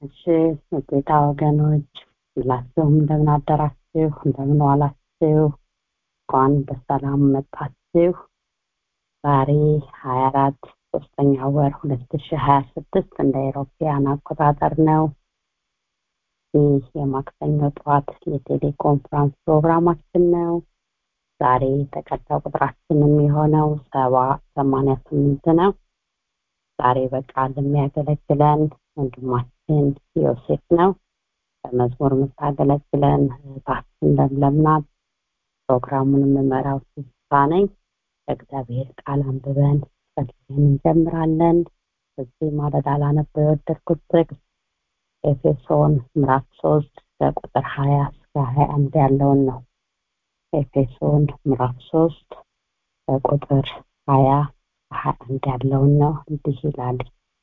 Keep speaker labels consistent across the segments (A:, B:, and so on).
A: እሺ የጌታ ወገኖች ሁላችሁም እንደምን አደራችሁ፣ እንደምን ዋላችሁ፣ እንኳን በሰላም መጣችሁ። ዛሬ 24 ሶስተኛ ወር 2026 እንደ አውሮፓውያን አቆጣጠር ነው። ይህ የማክሰኞ ጠዋት የቴሌኮንፈረንስ ፕሮግራማችን ነው። ዛሬ ተከታዩ ቁጥራችን የሚሆነው 788 ነው። ዛሬ በቃል የሚያገለግለን ወንድማችን ዮሴፍ ነው። በመዝሙር የምታገለግለን እህታችን ለምለም ናት። ፕሮግራሙን የምመራው ትዝታ ነኝ። በእግዚአብሔር ቃል አንብበን ጸልየን እንጀምራለን። እዚህ ማለዳ ላነበው የወደድኩት ጥቅስ ኤፌሶን ምዕራፍ 3 ከቁጥር 20 እስከ 21 ያለውን ነው። ኤፌሶን ምዕራፍ 3 ከቁጥር 20 21 ያለውን ነው። እንዲህ ይላል።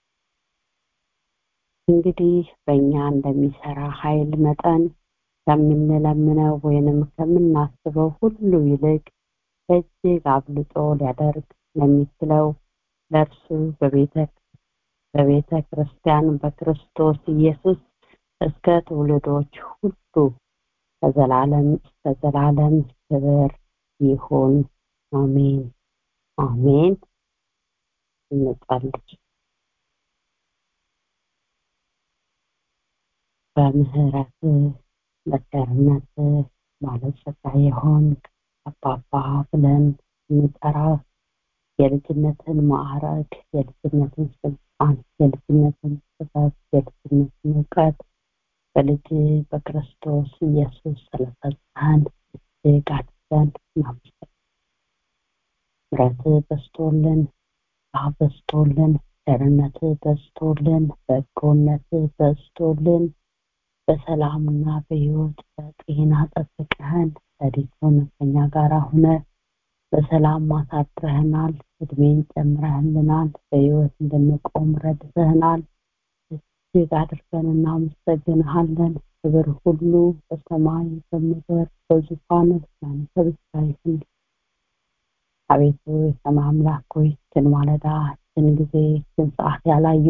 A: እንግዲህ በእኛ እንደሚሰራ ኃይል መጠን ከምንለምነው ወይንም ከምናስበው ሁሉ ይልቅ እጅግ አብልጦ ሊያደርግ ለሚችለው ለእርሱ በቤተ ክርስቲያን በክርስቶስ ኢየሱስ እስከ ትውልዶች ሁሉ ከዘላለም እስከ ዘላለም ክብር ይሁን፣ አሜን አሜን። እንጸልይ። በምህረት በቸርነት ባለጸጋ የሆንክ አባባ ብለን እንጠራ። የልጅነትን ማዕረግ፣ የልጅነትን ስልጣን፣ የልጅነትን ጥበብ፣ የልጅነትን እውቀት በልጅ በክርስቶስ ኢየሱስ ስለሰጠን እጅግ አድርገን እናመሰግናለን። ምሕረትህ በዝቶልን፣ በዝቶልን፣ ቸርነትህ በዝቶልን፣ በጎነትህ በዝቶልን በሰላምና በሕይወት በጤና ጠብቀህን ለዲኮን ከኛ ጋር ሆነ በሰላም ማሳድረህናል። እድሜን ጨምረህልናል። በሕይወት እንድንቆም ረድተህናል። እጅግ አድርገን እናመሰግንሃለን። ክብር ሁሉ በሰማይ በምድር በዙፋንህ ላንተ ብቻ ይሁን። አቤቱ የሰማይ አምላክ ሆይ ይህችን ማለዳ ይህችን ጊዜ ይህችን ሰዓት ያላዩ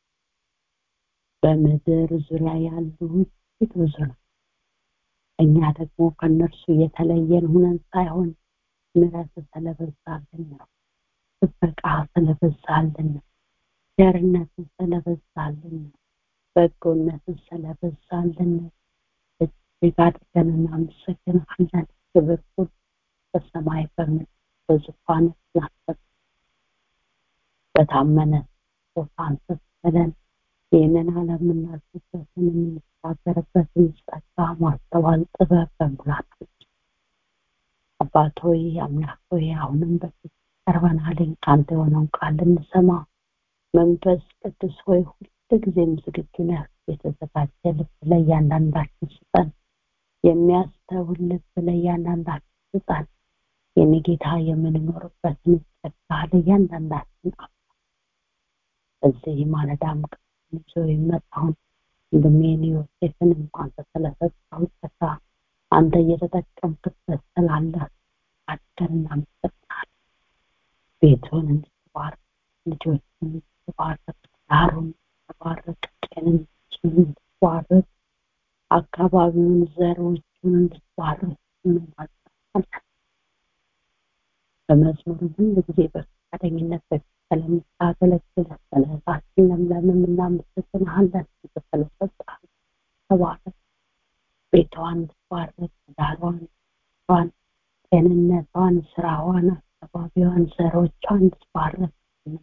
A: በምድር ዙሪያ ያሉ እጅግ ብዙ ነው። እኛ ደግሞ ከእነርሱ የተለየን ሁነን ሳይሆን ምሕረት ስለበዛልን ነው። ጥበቃ ስለበዛልን ነው። ቸርነት ስለበዛልን ነው። በጎነት ስለበዛልን ነው። እጅግ አድርገን እናመሰግንሃለን። ክብር ሁሉ በሰማይ በምድር በዙፋን ላንተ በታመነ ቦታ አንተ ስትለን ይህንን ዓለም እናልፍበትን የምንሻገርበትን ጸጋ፣ ማስተዋል፣ ጥበብ በሙላት አባት ሆይ አምላክ ሆይ አሁንም በፊት ቀርበናልን ከአንተ የሆነውን ቃል እንሰማ። መንፈስ ቅዱስ ሆይ ሁልጊዜም ዝግጁ ነህ። የተዘጋጀ ልብ ለእያንዳንዳችን ስጠን። የሚያስተውል ልብ ለእያንዳንዳችን ስጠን። የኔ ጌታ የምንኖርበትን ጸጋ ለእያንዳንዳችን እዚህ ማለዳም ይዞ የመጣውን ወንድሜን ዮሴፍን እንኳን ስለሰጠኸው ጸጋ አንተ እየተጠቀምክበት ስላለ አድርገን እናመሰግናለን። ቤቱን እንድትባርክ፣ ልጆችን እንድትባርክ፣ ዳሩን እንድትባርክ፣ ጤንነቱን እንድትባርክ፣ አካባቢውን ዘሮቹን እንድትባርክ እንማጸናለን። በመዝሙር ሁሉ ጊዜ በፈቃደኝነት ስለምታገለግል ስለእህታችን ለምለምም እናመሰግንሃለን። ስለሰጠኸን ተባረክ። ቤቷን እንድትባርክ፣ ዳሯን፣ ጤንነቷን፣ ስራዋን፣ አካባቢዋን፣ ዘሮቿን እንድትባርክ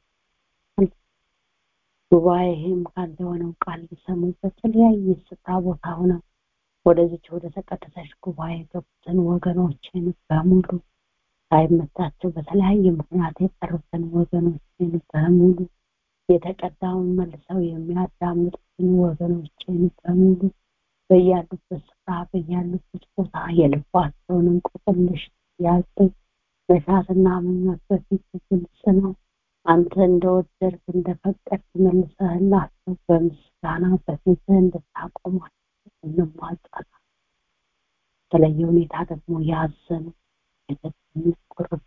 A: ጉባኤህም ካንተ የሆነው ቃል ሊሰሙ በተለያየ ስፍራ ቦታ ሆነው ወደዚች ወደ ተቀደሰች ጉባኤ የገቡትን ወገኖችን በሙሉ ሳይመታቸው በተለያየ ምክንያት የቀሩትን ወገኖችን በሙሉ የተቀዳውን መልሰው የሚያዳምጡትን ወገኖችን በሙሉ በያሉበት ስፍራ በያሉበት ቦታ የልባቸውን እንቆቅልሽ ያልቅ መሻትና ምኞት በፊት ግልጽ ነው። አንተ እንደወደድክ እንደፈቀድክ መልሰህላቸው በምስጋና በፊትህ እንድታቆማቸው እንማጸናለን። በተለየ ሁኔታ ደግሞ ያዘኑ የተቆረጡ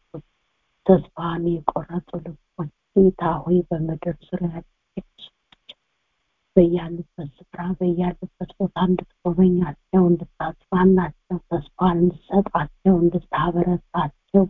A: ተስፋን የቆረጡ ልቦች ጌታ ሆይ በምድር ዙሪያ በያሉበት ስፍራ በያሉበት ቦታ እንድትጎበኛቸው፣ እንድታጽናናቸው፣ ተስፋ እንድትሰጣቸው፣ እንድታበረታቸው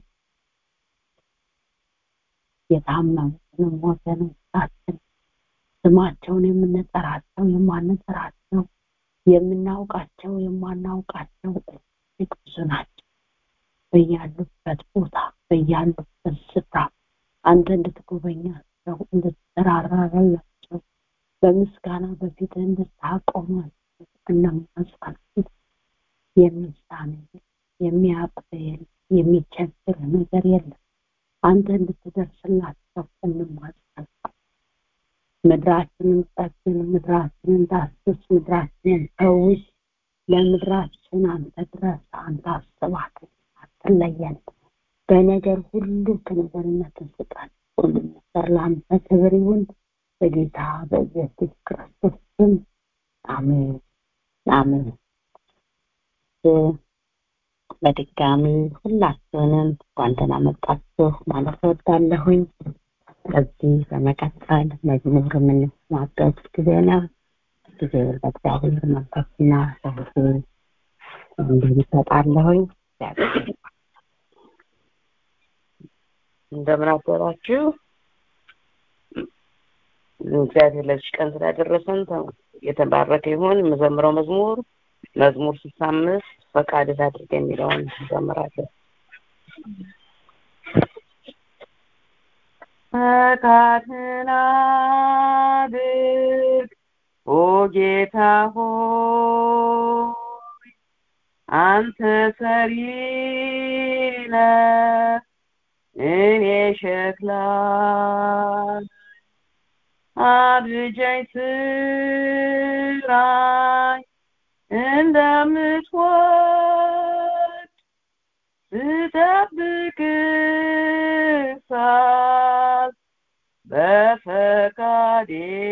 A: የታመሙትንም ወገኖቻችን ስማቸውን የምንጠራቸው የማንጠራቸው የምናውቃቸው የማናውቃቸው እጅግ ብዙ ናቸው። በያሉበት ቦታ በያሉበት ስፍራ አንተ እንድትጎበኛቸው፣ እንድትራራላቸው፣ በምስጋና በፊት እንድታቆማቸው እንማጸናለን። የሚሳን የሚያቅል የሚቸግር ነገር የለም። አንተ እንድትደርስላቸው እንማጸናለን። ምድራችንን ጠግን፣ ምድራችንን ዳስስ፣ ምድራችንን ፈውስ። ለምድራችን አንተ ድረስ፣ አንተ አስባት፣ አትለየን። በነገር ሁሉ ክንብርነትን ስጠን። ሁሉም ነገር ለአንተ ክብር ይሁን በጌታ በኢየሱስ ክርስቶስ ስም አሜን አሜን። በድጋሚ ሁላችሁንም እንኳን ደህና መጣችሁ ማለት እወዳለሁኝ። ከዚህ በመቀጠል መዝሙር የምንሰማበት ጊዜ ነው። ጊዜ ለእግዚአብሔር መንፈስና ለሕዝቡ እንዲሰጣለሁኝ።
B: እንደምን አደራችሁ። እግዚአብሔር ለዚህ ቀን ስላደረሰን የተባረከ ይሁን። የምዘምረው መዝሙር 65 ፈቃድህ አድርግ የሚለውን እዘምራለሁ። ፈቃድህን አድርግ ኦ ጌታ ሆይ፣ አንተ ሰሪ ነህ እኔ ሸክላ፣ አብጀኝ ስራኝ እንደምትወድ ስጠብቅህ ሳል በፈቃዴ።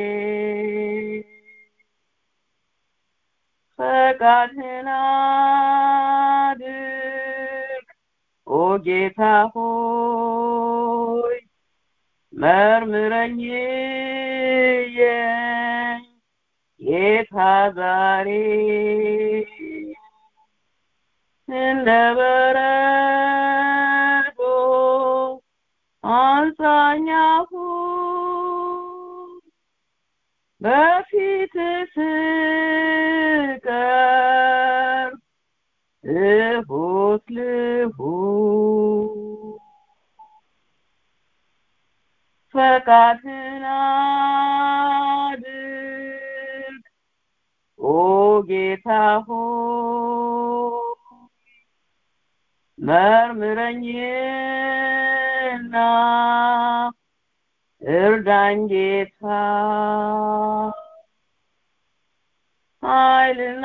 B: ፈቃድህን አድርግ ኦ ጌታ ሆይ፣ መርምረኝ እየኝ ጌታ ዛሬ። እንደ በረዶ አንጻኝ አሁን፣ በፊትህ ስቀርብ ትሁት ልሁን። ፈቃድህን አድርግ ኦ ጌታ ሆይ፣ መርምረኝና እርዳኝ ጌታ። ኃይልና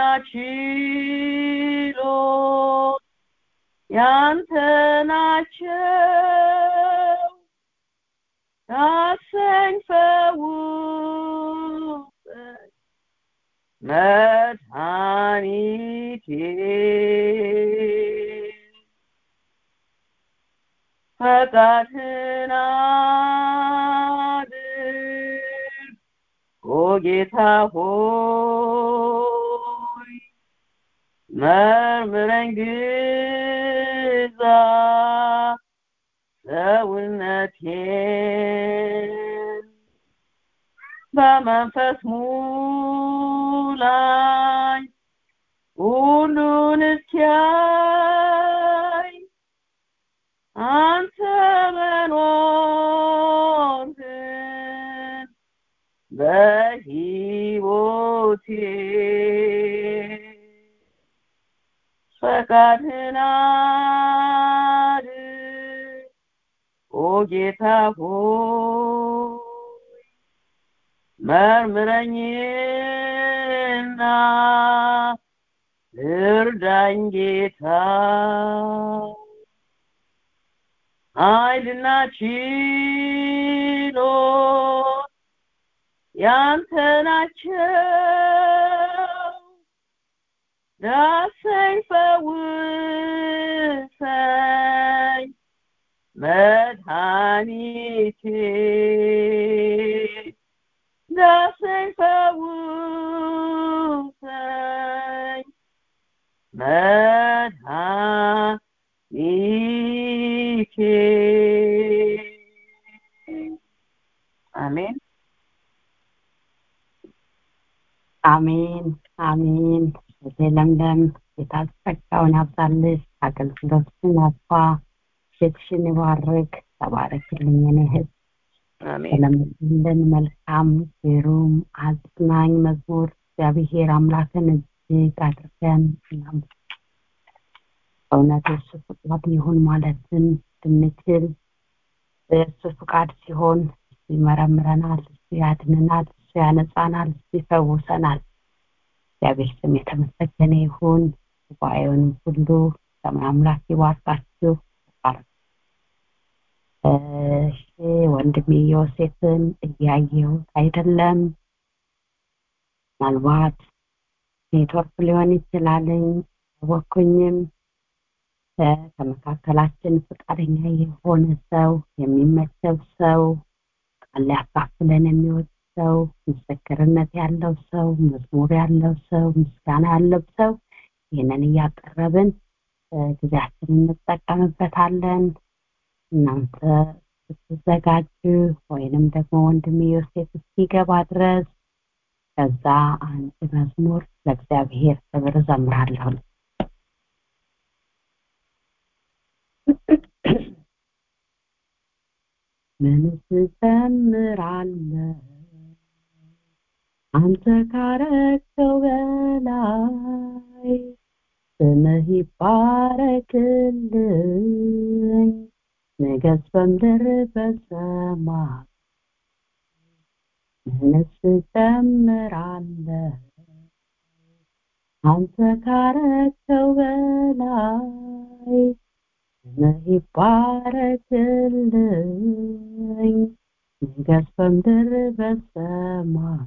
B: ችሎት ያንተ ናቸው፣ ዳሰኝ ፈውሰኝ መድኃኒቴ። ፈቃድህን አድርግ ኦ ጌታ ሆይ፣ መርምረኝ ግዛ ሰውነቴን፣ በመንፈስ ሙላኝ ሁሉን እስኪያይ አንተ መኖርህን በሕይወቴ። ፈቃድህን አድርግ ኦ ጌታ ሆይ፣ መርምረኝና እርዳኝ ጌታ። ኃይልና ችሎት ያንተ ናቸው፣ ዳሰኝ ፈውሰኝ መድኃኒቴ። ዳሰኝ ፈውሰኝ አሜን
A: አሜን አሜን። ለምለም የታጸቃውን ያብዛልሽ፣ አገልግሎትሽን ያስፋ፣ ቤትሽን ይባርክ። ተባረክልኝ የኔ እህት።
B: አሜን
A: ስለምትልን መልካም ግሩም አጽናኝ መዝሙር እግዚአብሔር አምላክን እጅግ አድርገን እውነት የእሱ ፍቃድ ይሁን ማለትን እንድንችል የእሱ ፍቃድ ሲሆን እሱ ይመረምረናል፣ እሱ ያድነናል፣ እሱ ያነጻናል፣ እሱ ይፈውሰናል። እግዚአብሔር ስም የተመሰገነ ይሁን። ጉባኤውን ሁሉ ሰማይ አምላክ ይባርካችሁ። እሺ ወንድሜ ዮሴፍን እያየሁት አይደለም። ምናልባት ኔትወርክ ሊሆን ይችላልኝ አወኩኝም። ከመካከላችን ፈቃደኛ የሆነ ሰው፣ የሚመቸው ሰው፣ ቃል ሊያካፍለን የሚወድ ሰው፣ ምስክርነት ያለው ሰው፣ መዝሙር ያለው ሰው፣ ምስጋና ያለው ሰው ይህንን እያቀረብን ጊዜያችንን እንጠቀምበታለን። እናንተ ስትዘጋጁ ወይንም ደግሞ ወንድም ዮሴፍ እስኪገባ ድረስ ከዛ አንድ መዝሙር ለእግዚአብሔር ክብር እዘምራለሁ። ምንስ እዘምራለሁ አንተ ካረከው በላይ፣ ስምህ ይባረክልኝ ንገስ በምድር በሰማይ። ምንስ እዘምራለሁ አንተ ካረከው በላይ፣ ስምህ ይባረክልኝ ንገስ በምድር በሰማይ።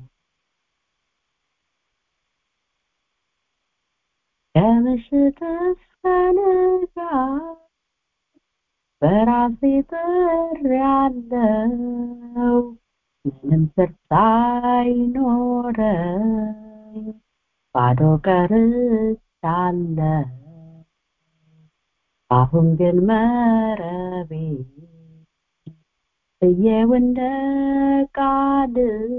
A: ከምሽት እስከ ንጋት በራሴ ጥሬያለሁ፣ ምንም ስር ሳይኖረኝ ባዶ ቀርቻለሁ። አሁን ግን መረቤ ብዬው እንደ ቃል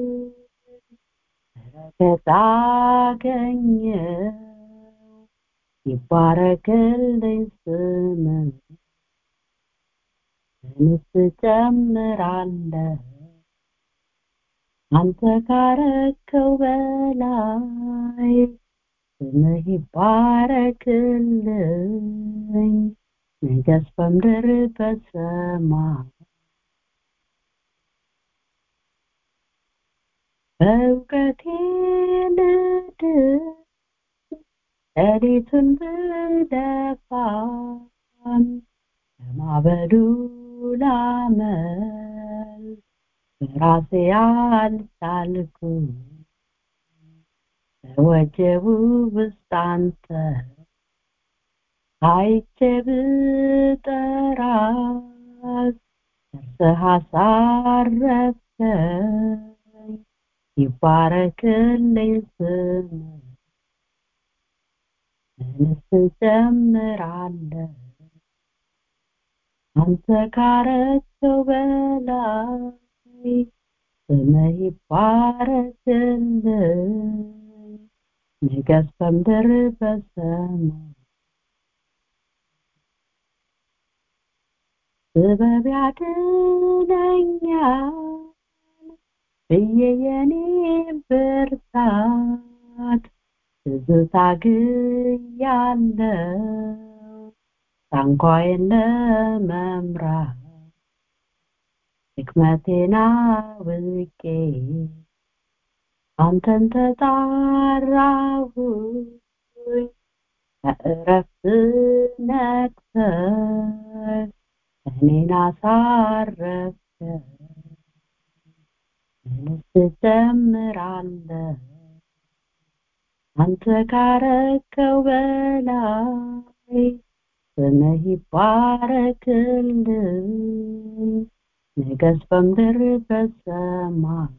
A: በረከት አገኘሁ። ይባረክልኝ ስምህ። ምንስ እጨምራለሁ አንተ ካረከው በላይ፣ ስምህ ይባረክልኝ ንገስ በምድር በሰማይ። በእውቀቴ ልድን ሌሊቱን ብለፋም፣ ከማዕበሉ ላመልጥ በራሴ አልቻልኩም። በወጀቡ ውስጥ አንተ አይቼ ብጠራህ፣ ደርሰህ አሳረፍከኝ። ይባረክልኝ ስምህ። ምንስ እጨምራለሁ አንተ ካረከው በላይ፣ ስምህ ይባረክልኝ ንገስ በምድር በሰማይ። ጥበብ ያድነኛል ብዬ የኔ ብርታት ብዙ ታግያለሁ፣ ታንኳዬን ለመምራት ድክመቴን አውቄ አንተን ተጣራሁኝ። ከዕረፍት ነቅተህ እኔን አሳረፍከኝ። ምንስ እጨምራለሁ አንተ ካረከው በላይ፣ ስምህ ይባረክልኝ ንገስ በምድር በሰማይ።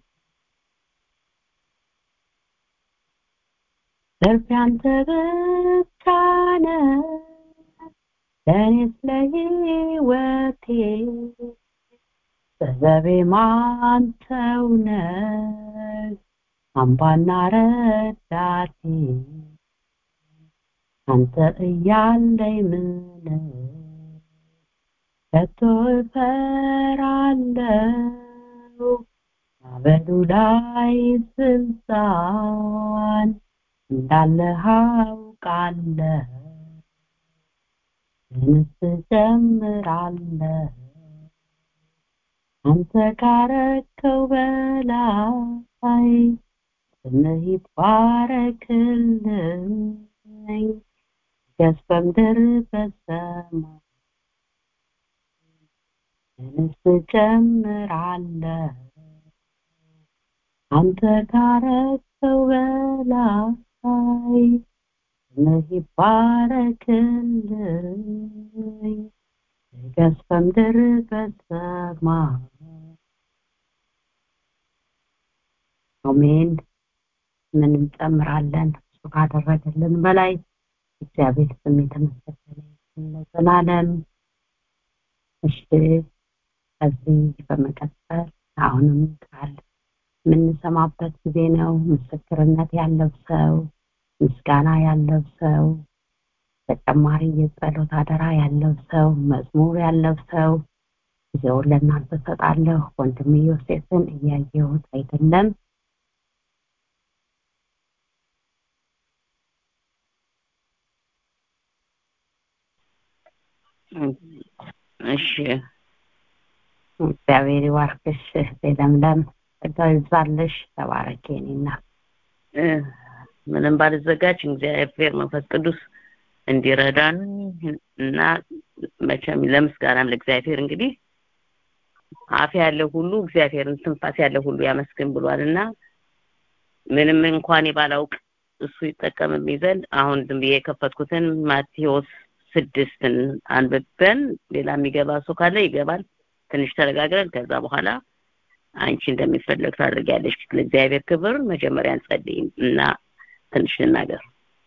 A: ትርፍ ያንተ ብቻ ነህ ለእኔስ ለሕይወቴ፣ በዘቤ ማንተው ነህ አምባና ረዳቴ አንተ እያለኝ ምን ከቶ እፈራለሁ ማዕበሉ ላይ ስልጣን እንዳለህ አውቃለሁ ምንስ እጨምራለሁ አንተ ካረከው በላይ ስምህ ይባረክልኝ ይገስ በምድር በሰማይ ምንስ እጨምራለሁ አንተ ካረከው በላይ ስምህ ይባረክልኝ ይገስ በምድር በሰማይ አሜን። ምን እንጨምራለን? እሱ ካደረገልን በላይ እግዚአብሔር ስም የተመሰገነ ይሁን ለዘላለም። እሺ ከዚህ በመቀጠል አሁንም ቃል የምንሰማበት ጊዜ ነው። ምስክርነት ያለው ሰው፣ ምስጋና ያለው ሰው፣ ተጨማሪ የጸሎት አደራ ያለው ሰው፣ መዝሙር ያለው ሰው ጊዜውን ለእናንተ እሰጣለሁ። ወንድሜ ዮሴፍን እያየሁት አይደለም።
C: እሺ
A: እግዚአብሔር ይባርክሽ ለምለም፣ ጸጋው ይብዛልሽ። ተባረኪ የኔ እናት።
C: ምንም ባልዘጋጅ እግዚአብሔር መንፈስ ቅዱስ እንዲረዳን እና መቼም ለምስጋናም ለእግዚአብሔር እንግዲህ አፍ ያለው ሁሉ እግዚአብሔርን ትንፋስ ያለው ሁሉ ያመስግን ብሏልና ምንም እንኳን ባላውቅ እሱ ይጠቀምብኝ ዘንድ አሁን ዝም ብዬ የከፈትኩትን ማቴዎስ 6ን አንብበን ሌላ የሚገባ ሰው ካለ ይገባል። ትንሽ ተረጋግረን ከዛ በኋላ አንቺ እንደሚፈልግ ታደርጊያለሽ። ለእግዚአብሔር ክብር መጀመሪያ እንጸልይ እና ትንሽ እናገር።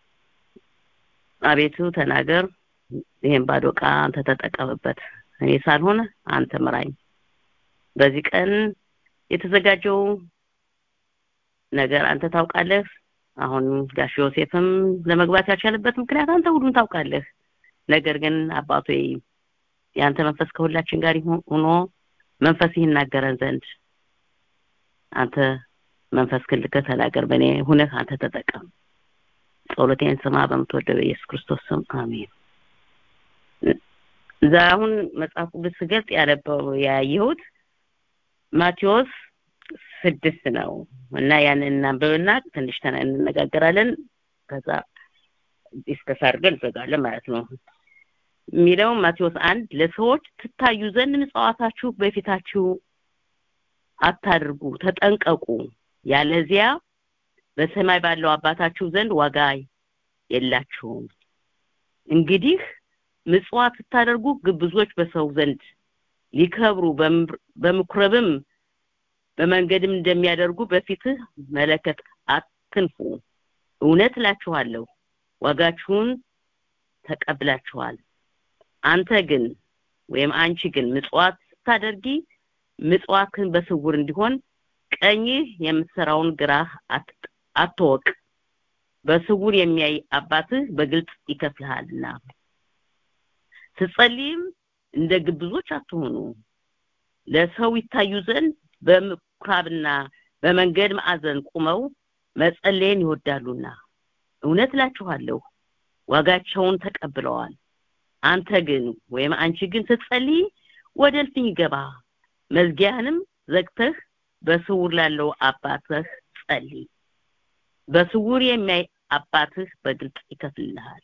C: አቤቱ ተናገር፣ ይሄን ባዶ ቃል አንተ ተጠቀምበት፣ እኔ ሳልሆን አንተ ምራኝ። በዚህ ቀን የተዘጋጀው ነገር አንተ ታውቃለህ። አሁን ጋሽ ዮሴፍም ለመግባት ያልቻለበት ምክንያት አንተ ሁሉን ታውቃለህ። ነገር ግን አባቶ ያንተ መንፈስ ከሁላችን ጋር ሆኖ መንፈስ ይናገረን ዘንድ አንተ መንፈስ ክልከ ተናገር፣ በእኔ ሆነህ አንተ ተጠቀም። ጸሎቴን ስማ በምትወደው ኢየሱስ ክርስቶስ ስም አሜን። ዛሁን መጽሐፍ ቅዱስ ገልጽ ያየሁት ማቴዎስ 6 ነው እና ያንን እናንብብና ትንሽ እንነጋገራለን። ከዛ ዲስከስ አድርገን እንዘጋለን ማለት ነው። የሚለው ማቴዎስ 1 ለሰዎች ትታዩ ዘንድ ምጽዋታችሁ በፊታችሁ አታድርጉ፣ ተጠንቀቁ፣ ያለዚያ በሰማይ ባለው አባታችሁ ዘንድ ዋጋ የላችሁም። እንግዲህ ምጽዋት ስታደርጉ ግብዞች በሰው ዘንድ ሊከብሩ በምኩራብም በመንገድም እንደሚያደርጉ በፊትህ መለከት አትንፉ። እውነት እላችኋለሁ ዋጋችሁን ተቀብላችኋል። አንተ ግን ወይም አንቺ ግን ምጽዋት ስታደርጊ ምጽዋትህን በስውር እንዲሆን ቀኝህ የምትሰራውን ግራህ አትወቅ። በስውር የሚያይ አባትህ በግልጽ ይከፍልሃልና። ስትጸልይም እንደ ግብዞች አትሁኑ፣ ለሰው ይታዩ ዘንድ በምኩራብና በመንገድ ማዕዘን ቆመው መጸለይን ይወዳሉና እውነት እላችኋለሁ ዋጋቸውን ተቀብለዋል። አንተ ግን ወይም አንቺ ግን ስትጸልይ ወደ እልፍኝ ግባ፣ መዝጊያህንም ዘግተህ በስውር ላለው አባትህ ጸልይ። በስውር የሚያይ አባትህ በግልጽ ይከፍልልሃል።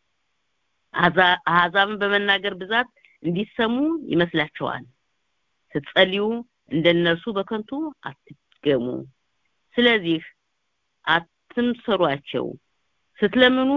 C: አሕዛብን በመናገር ብዛት እንዲሰሙ ይመስላቸዋል። ስትጸልዩ እንደነርሱ በከንቱ አትገሙ። ስለዚህ አትምሰሏቸው። ሳትለምኑ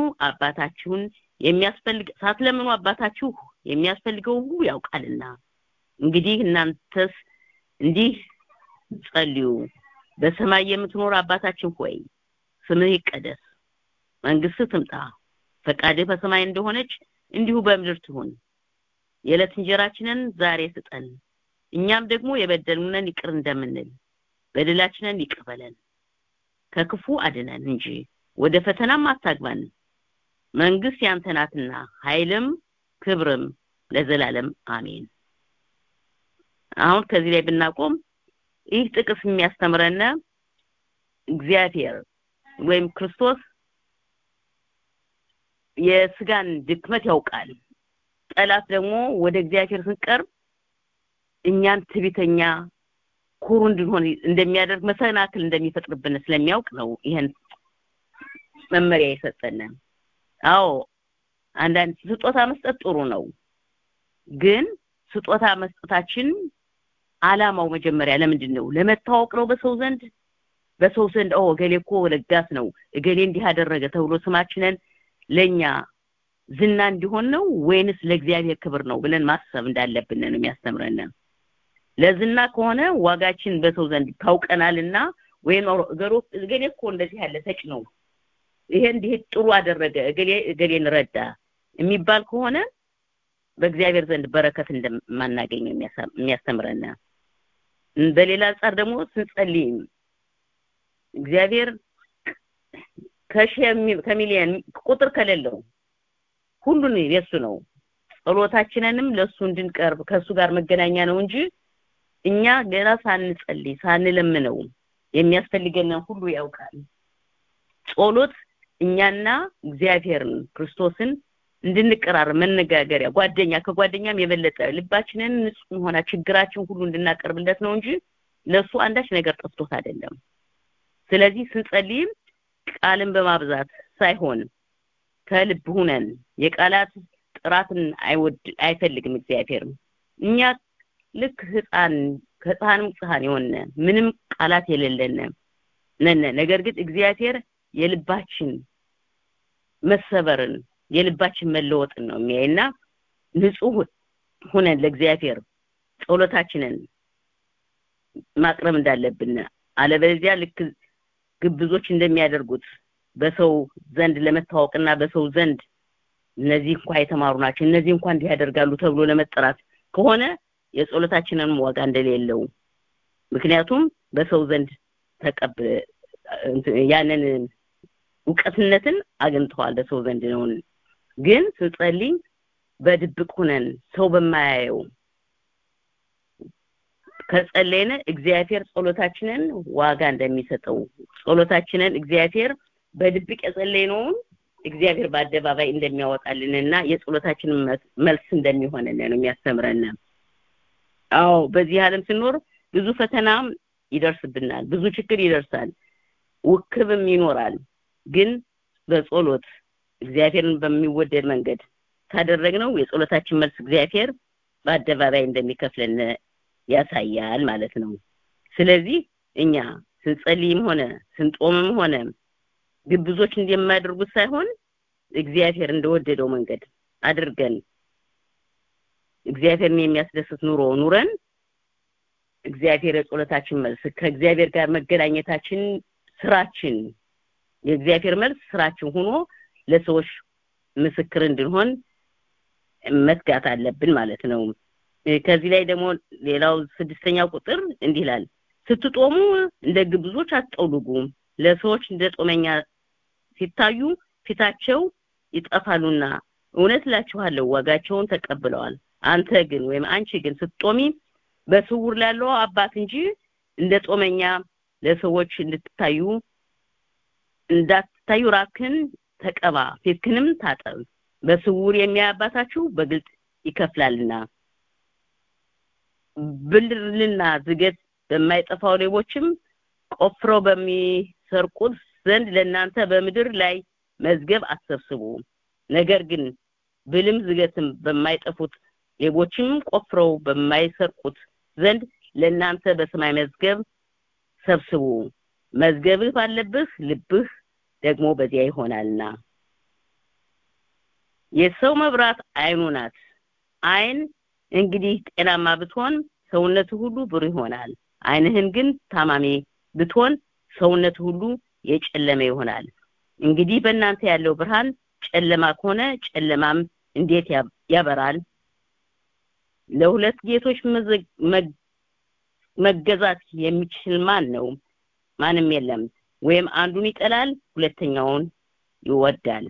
C: አባታችሁ የሚያስፈልገው ሁሉ ያውቃልና። እንግዲህ እናንተስ እንዲህ ጸልዩ። በሰማይ የምትኖር አባታችን ሆይ ስምህ ይቀደስ፣ መንግስትህ ትምጣ፣ ፈቃድህ በሰማይ እንደሆነች እንዲሁ በምድር ትሁን። የዕለት እንጀራችንን ዛሬ ስጠን፣ እኛም ደግሞ የበደሉንን ይቅር እንደምንል በደላችንን ይቅር በለን ከክፉ አድነን እንጂ ወደ ፈተናም አታግባን መንግስት ያንተ ናትና ኃይልም ክብርም ለዘላለም አሜን። አሁን ከዚህ ላይ ብናቆም ይህ ጥቅስ የሚያስተምረን እግዚአብሔር ወይም ክርስቶስ የስጋን ድክመት ያውቃል። ጠላት ደግሞ ወደ እግዚአብሔር ስንቀርብ እኛን ትዕቢተኛ ኩሩ እንድንሆን እንደሚያደርግ መሰናክል እንደሚፈጥርብን ስለሚያውቅ ነው ይሄን መመሪያ የሰጠን። አዎ አንዳንድ ስጦታ መስጠት ጥሩ ነው፣ ግን ስጦታ መስጠታችን አላማው መጀመሪያ ለምንድን ነው? ለመታወቅ ነው በሰው ዘንድ እገሌ እኮ ለጋስ ነው እገሌ እንዲህ አደረገ ተብሎ ስማችንን ለኛ ዝና እንዲሆን ነው ወይንስ ለእግዚአብሔር ክብር ነው ብለን ማሰብ እንዳለብን ነው የሚያስተምረን። ለዝና ከሆነ ዋጋችን በሰው ዘንድ ታውቀናልና ወይም እገሌ እኮ እንደዚህ ያለ ሰጭ ነው ይሄ እንዲህ ጥሩ አደረገ እገሌን ረዳ የሚባል ከሆነ በእግዚአብሔር ዘንድ በረከት እንደማናገኝ የሚያስተምረን። በሌላ አንፃር ደግሞ ስንጸልይ እግዚአብሔር ከሚሊዮን ቁጥር ከሌለው ሁሉን የሱ ነው። ጸሎታችንንም ለሱ እንድንቀርብ ከሱ ጋር መገናኛ ነው እንጂ እኛ ገና ሳንጸልይ ሳንለምነው የሚያስፈልገንን ሁሉ ያውቃል። ጸሎት እኛና እግዚአብሔርን ክርስቶስን እንድንቀራረብ መነጋገሪያ ከጓደኛም የበለጠ ልባችንን ንጹህ ሆና ችግራችን ሁሉ እንድናቀርብለት ነው እንጂ ለሱ አንዳች ነገር ጠፍቶት አይደለም። ስለዚህ ስንጸልይ ቃልን በማብዛት ሳይሆን ከልብ ሆነን የቃላት ጥራትን አይፈልግም እግዚአብሔር። እኛ ልክ ከሕፃን የሆነ ምንም ቃላት የሌለን ነን። ነገር ግን እግዚአብሔር የልባችን መሰበርን የልባችን መለወጥን ነው የሚያይና ንጹህ ሆነን ለእግዚአብሔር ጸሎታችንን ማቅረብ እንዳለብን አለበለዚያ ልክ ግብዞች እንደሚያደርጉት በሰው ዘንድ ለመታወቅና በሰው ዘንድ እነዚህ እንኳን የተማሩ ናቸው እነዚህ እንኳን እንዲህ ያደርጋሉ ተብሎ ለመጠራት ከሆነ የጸሎታችንን ዋጋ እንደሌለው ምክንያቱም በሰው ዘንድ ያንን ዕውቀትነትን አግኝተዋል በሰው ዘንድ ነው። ግን ስንጸልይ በድብቅ ሆነን ሰው በማያየው ከጸለይነ እግዚአብሔር ጸሎታችንን ዋጋ እንደሚሰጠው ጸሎታችንን እግዚአብሔር በድብቅ የጸለይነውን እግዚአብሔር በአደባባይ እንደሚያወጣልንና የጸሎታችንን መልስ እንደሚሆነን ነው የሚያስተምረን። አዎ በዚህ ዓለም ስንኖር ብዙ ፈተናም ይደርስብናል፣ ብዙ ችግር ይደርሳል፣ ውክብም ይኖራል። ግን በጸሎት እግዚአብሔርን በሚወደድ መንገድ ካደረግነው የጸሎታችን መልስ እግዚአብሔር በአደባባይ እንደሚከፍለን ያሳያል ማለት ነው። ስለዚህ እኛ ስንጸልይም ሆነ ስንጦምም ሆነ ግብዞች እንደማያደርጉት ሳይሆን እግዚአብሔር እንደወደደው መንገድ አድርገን እግዚአብሔርን የሚያስደስት ኑሮ ኑረን እግዚአብሔር የጸሎታችን መልስ ከእግዚአብሔር ጋር መገናኘታችን ስራችን የእግዚአብሔር መልስ ስራችን ሆኖ ለሰዎች ምስክር እንድንሆን መትጋት አለብን ማለት ነው። ከዚህ ላይ ደግሞ ሌላው 6ኛው ቁጥር እንዲህ ይላል ስትጦሙ እንደ ግብዞች አትጠውልጉ ለሰዎች እንደ ጦመኛ ሲታዩ ፊታቸው ይጠፋሉና እውነት እላችኋለሁ ዋጋቸውን ተቀብለዋል። አንተ ግን ወይም አንቺ ግን ስትጦሚ በስውር ላለው አባት እንጂ እንደ ጦመኛ ለሰዎች እንዳትታዩ ራክን ተቀባ ፊትክንም ታጠብ በስውር የሚያባታችሁ በግልጥ ይከፍላልና። ብልርልና ዝገት በማይጠፋው ሌቦችም ቆፍረው በሚሰርቁት ዘንድ ለእናንተ በምድር ላይ መዝገብ አትሰብስቡ። ነገር ግን ብልም ዝገትም በማይጠፉት ሌቦችም ቆፍረው በማይሰርቁት ዘንድ ለእናንተ በሰማይ መዝገብ ሰብስቡ። መዝገብህ ባለብህ ልብህ ደግሞ በዚያ ይሆናልና። የሰው መብራት አይኑ ናት። አይን እንግዲህ ጤናማ ብትሆን ሰውነቱ ሁሉ ብሩህ ይሆናል። አይንህን ግን ታማሚ ብትሆን ሰውነቱ ሁሉ የጨለመ ይሆናል። እንግዲህ በእናንተ ያለው ብርሃን ጨለማ ከሆነ ጨለማም እንዴት ያበራል? ለሁለት ጌቶች መገዛት የሚችል ማን ነው? ማንም የለም። ወይም አንዱን ይጠላል ሁለተኛውን ይወዳል፣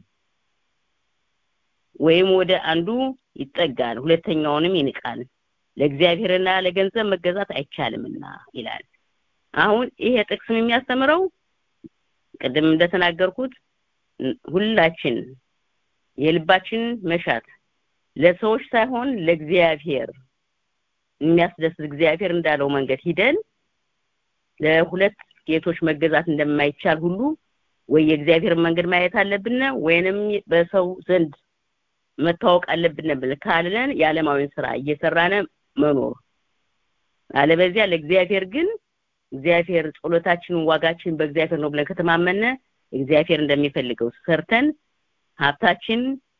C: ወይም ወደ አንዱ ይጠጋል ሁለተኛውንም ይንቃል። ለእግዚአብሔርና ለገንዘብ መገዛት አይቻልምና ይላል። አሁን ይሄ ጥቅስም የሚያስተምረው ቀደም እንደተናገርኩት ሁላችን የልባችን መሻት ለሰዎች ሳይሆን ለእግዚአብሔር የሚያስደስት እግዚአብሔር እንዳለው መንገድ ሂደን ለሁለት ጌቶች መገዛት እንደማይቻል ሁሉ ወይ የእግዚአብሔር መንገድ ማየት አለብን ወይንም በሰው ዘንድ መታወቅ አለብን ብለን ካለን የዓለማዊን ስራ እየሰራነ መኖር አለበዚያ ለእግዚአብሔር ግን እግዚአብሔር ጸሎታችንን ዋጋችን በእግዚአብሔር ነው ብለን ከተማመነ እግዚአብሔር እንደሚፈልገው ሰርተን ሀብታችን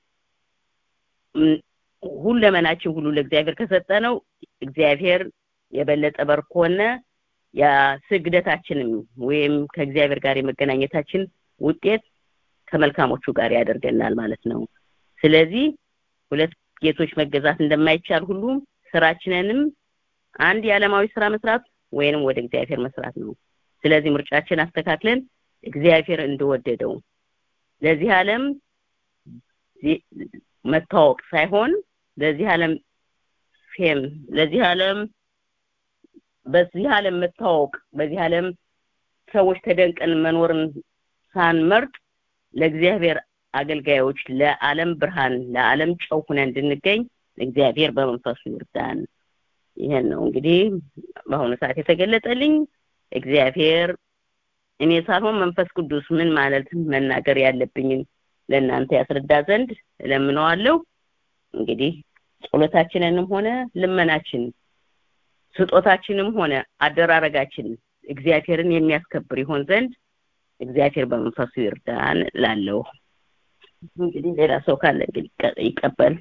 C: ሁለመናችን ሁሉ ለእግዚአብሔር ከሰጠነው እግዚአብሔር የበለጠ በርኮነ ያ ስግደታችንም ወይም ከእግዚአብሔር ጋር የመገናኘታችን ውጤት ከመልካሞቹ ጋር ያደርገናል ማለት ነው። ስለዚህ ሁለት ጌቶች መገዛት እንደማይቻል ሁሉ ስራችንንም አንድ የዓለማዊ ስራ መስራት ወይንም ወደ እግዚአብሔር መስራት ነው። ስለዚህ ምርጫችን አስተካክለን እግዚአብሔር እንደወደደው ለዚህ ዓለም መታወቅ ሳይሆን ለዚህ ዓለም ፌም ለዚህ ዓለም በዚህ ዓለም መታወቅ በዚህ ዓለም ሰዎች ተደንቀን መኖርን ሳንመርጥ ለእግዚአብሔር አገልጋዮች ለዓለም ብርሃን ለዓለም ጨው ሆነን እንድንገኝ እግዚአብሔር በመንፈሱ ይርዳን። ይሄን ነው እንግዲህ በአሁኑ ሰዓት የተገለጠልኝ። እግዚአብሔር እኔ ሳልሆን መንፈስ ቅዱስ ምን ማለት መናገር ያለብኝ ለእናንተ ያስረዳ ዘንድ እለምነዋለሁ። እንግዲህ ጸሎታችንንም ሆነ ልመናችን ስጦታችንም ሆነ አደራረጋችን እግዚአብሔርን የሚያስከብር ይሆን ዘንድ እግዚአብሔር በመንፈሱ ይርዳን ላለው። እንግዲህ ሌላ ሰው ካለ እንግዲህ ይቀበል።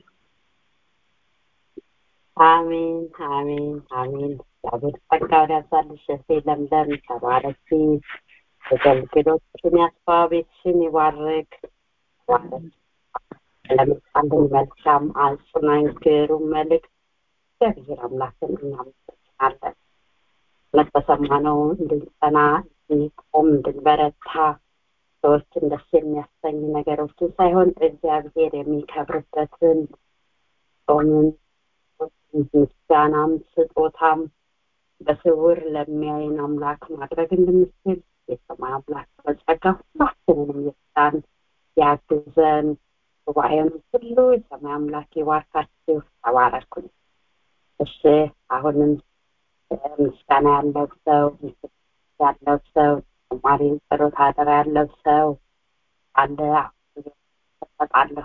A: አሜን አሜን አሜን። እግዚአብሔር ጸጋውን ያብዛልሽ ለምለም ተባረኪ። አገልግሎትሽን ያስፋ፣ ቤትሽን ይባርክ። ለምሳሌ መልካም አጽናኝ ግሩም መልእክት እግዚአብሔር አምላክን እናመሰግናለን። ለተሰማነው እንድንጸና እንድንቆም እንድንበረታ ሰዎችን ደስ የሚያሰኝ ነገሮችን ሳይሆን እግዚአብሔር የሚከብርበትን ጾምን ምስጋናም ስጦታም በስውር ለሚያየን አምላክ ማድረግ እንድንችል የሰማይ አምላክ በጸጋ ሁላችንንም ይርዳን ያግዘን። ጉባኤውን ሁሉ የሰማይ አምላክ ይባርካችሁ። ተባረኩ። እሺ አሁንም ምስጋና ያለው ሰው ተማሪ ጸሎት አደራ ያለው ሰው አለ ተጣጣለሁ።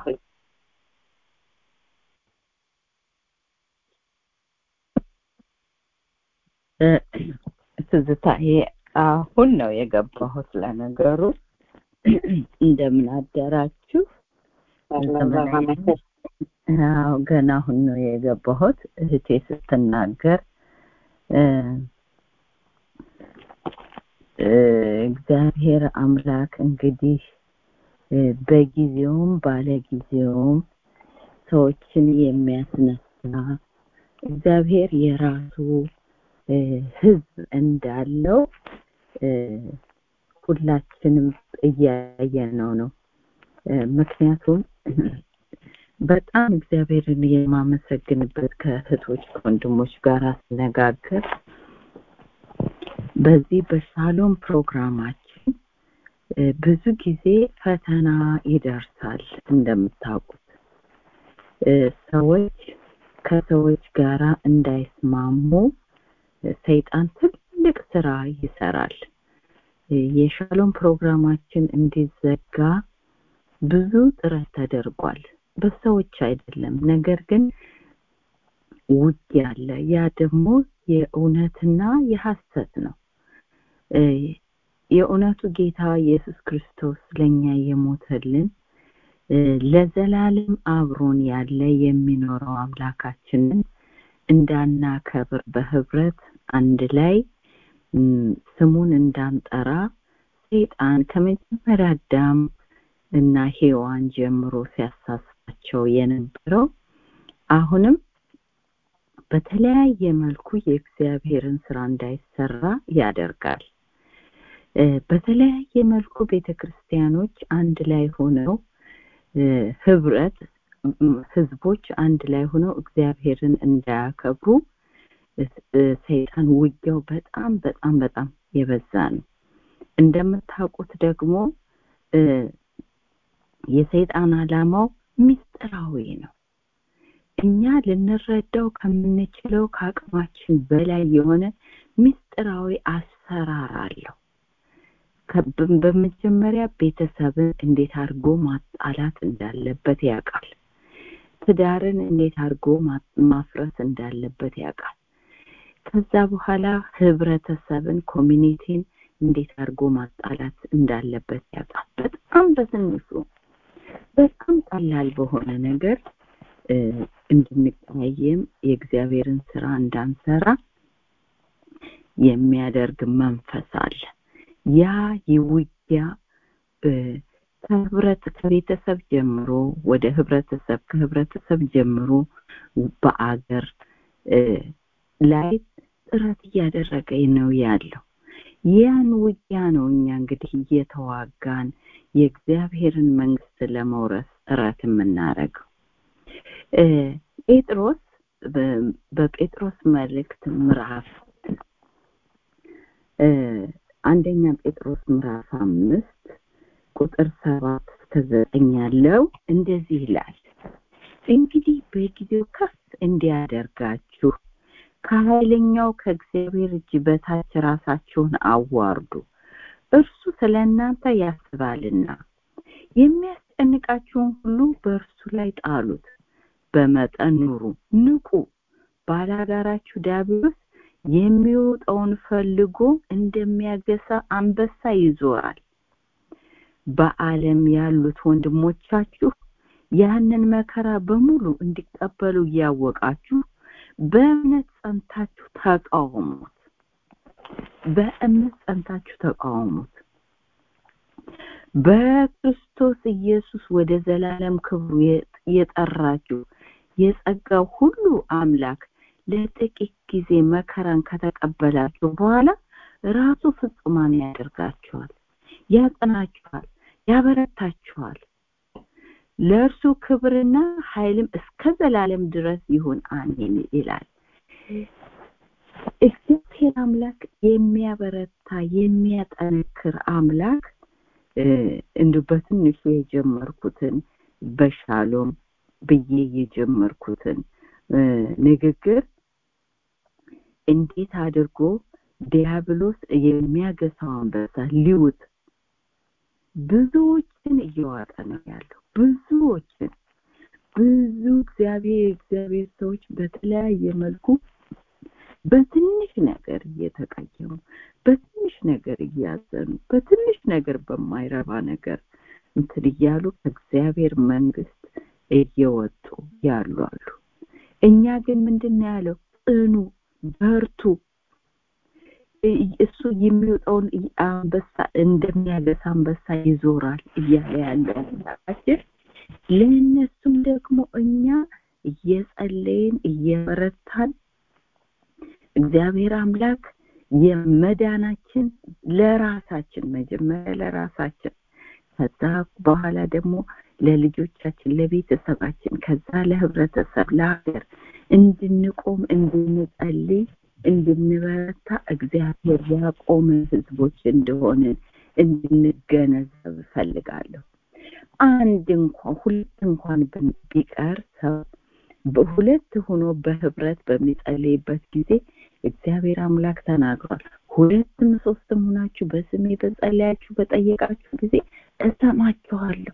D: ትዝታዬ አሁን ነው የገባሁት። ለነገሩ እንደምን አደራችሁ? ገና አሁን ነው የገባሁት። እህቴ ስትናገር እግዚአብሔር አምላክ እንግዲህ በጊዜውም ባለጊዜውም ሰዎችን የሚያስነሳ እግዚአብሔር የራሱ ሕዝብ እንዳለው ሁላችንም እያየነው ነው። ምክንያቱም በጣም እግዚአብሔርን የማመሰግንበት ከእህቶች ወንድሞች ጋር አስነጋገር በዚህ በሻሎም ፕሮግራማችን ብዙ ጊዜ ፈተና ይደርሳል። እንደምታውቁት ሰዎች ከሰዎች ጋራ እንዳይስማሙ ሰይጣን ትልቅ ስራ ይሰራል። የሻሎም ፕሮግራማችን እንዲዘጋ ብዙ ጥረት ተደርጓል። በሰዎች አይደለም፣ ነገር ግን ውጊያ አለ። ያ ደግሞ የእውነትና የሐሰት ነው። የእውነቱ ጌታ ኢየሱስ ክርስቶስ ለኛ የሞተልን ለዘላለም አብሮን ያለ የሚኖረው አምላካችንን እንዳናከብር በህብረት አንድ ላይ ስሙን እንዳንጠራ ሰይጣን ከመጀመሪያ አዳም እና ሔዋን ጀምሮ ሲያሳስባቸው የነበረው አሁንም በተለያየ መልኩ የእግዚአብሔርን ስራ እንዳይሰራ ያደርጋል። በተለያየ መልኩ ቤተክርስቲያኖች አንድ ላይ ሆነው ህዝቦች አንድ ላይ ሆነው እግዚአብሔርን እንዳያከብሩ ሰይጣን ውጊያው በጣም በጣም በጣም የበዛ ነው። እንደምታውቁት ደግሞ የሰይጣን ዓላማው ምስጢራዊ ነው። እኛ ልንረዳው ከምንችለው ከአቅማችን በላይ የሆነ ምስጢራዊ አሰራር አለው። በመጀመሪያ ቤተሰብን እንዴት አድርጎ ማጣላት እንዳለበት ያውቃል። ትዳርን እንዴት አድርጎ ማፍረስ እንዳለበት ያውቃል። ከዛ በኋላ ህብረተሰብን ኮሚኒቲን እንዴት አድርጎ ማጣላት እንዳለበት ያውቃል። በጣም በትንሹ በጣም ቀላል በሆነ ነገር እንድንቀያየም የእግዚአብሔርን ስራ እንዳንሰራ የሚያደርግ መንፈስ አለ። ያ የውጊያ ከቤተሰብ ጀምሮ ወደ ህብረተሰብ ከህብረተሰብ ጀምሮ በአገር ላይ ጥረት እያደረገ ነው ያለው። ያን ውጊያ ነው እኛ እንግዲህ እየተዋጋን የእግዚአብሔርን መንግስት ለመውረስ ጥረት የምናደርገው። ጴጥሮስ በጴጥሮስ መልእክት ምዕራፍ አንደኛ ጴጥሮስ ምዕራፍ 5 ቁጥር 7 እስከ 9 ያለው እንደዚህ ይላል። እንግዲህ በጊዜው ከፍ እንዲያደርጋችሁ ከኃይለኛው ከእግዚአብሔር እጅ በታች ራሳችሁን አዋርዱ፣ እርሱ ስለእናንተ ያስባልና። የሚያስጨንቃችሁን ሁሉ በእርሱ ላይ ጣሉት፣ በመጠን ኑሩ፣ ንቁ። ባላጋራችሁ ዲያብሎስ የሚወጣውን ፈልጎ እንደሚያገሳ አንበሳ ይዞራል። በዓለም ያሉት ወንድሞቻችሁ ያንን መከራ በሙሉ እንዲቀበሉ እያወቃችሁ በእምነት ጸንታችሁ ተቃወሙት። በክርስቶስ ኢየሱስ ወደ ዘላለም ክብሩ የጠራችሁ የጸጋው ሁሉ አምላክ ለጥቂት ጊዜ መከራን ከተቀበላችሁ በኋላ ራሱ ፍጹማን ያደርጋችኋል፣ ያጸናችኋል፣ ያበረታችኋል። ለእርሱ ክብርና ኃይልም እስከ ዘላለም ድረስ ይሁን አሜን ይላል። እግዚአብሔር አምላክ የሚያበረታ የሚያጠነክር አምላክ እንደ በትንሹ የጀመርኩትን በሻሎም ብዬ የጀመርኩትን ንግግር እንዴት አድርጎ ዲያብሎስ የሚያገሳው አንበሳ ሊውጥ ብዙዎችን እየዋጠ ነው ያለው። ብዙ እግዚአብሔር ሰዎች በተለያየ መልኩ በትንሽ ነገር እየተቀየሙ፣ በትንሽ ነገር እያዘኑ፣ በትንሽ ነገር በማይረባ ነገር እያሉ ከእግዚአብሔር መንግስት እየወጡ ያሉ አሉ። እኛ ግን ምንድነው ያለው? ጽኑ፣ በርቱ። እሱ የሚወጣውን አንበሳ እንደሚያገሳ አንበሳ ይዞራል እያለ ያለው አምላካችን ለእነሱም ደግሞ እኛ እየጸለይን እየበረታን እግዚአብሔር አምላክ የመዳናችን ለራሳችን መጀመሪያ ለራሳችን ከዛ በኋላ ደግሞ ለልጆቻችን ለቤተሰባችን ከዛ ለህብረተሰብ ለሀገር እንድንቆም እንድንጸልይ እንድንበረታ እግዚአብሔር ያቆመ ህዝቦች እንደሆነ እንድንገነዘብ ፈልጋለሁ። አንድ እንኳን ሁለት እንኳን ቢቀር ሰው በሁለት ሆኖ በህብረት በሚጸልይበት ጊዜ እግዚአብሔር አምላክ ተናግሯል። ሁለትም ሶስትም ሆናችሁ በስሜ በጸለያችሁ በጠየቃችሁ ጊዜ እሰማችኋለሁ።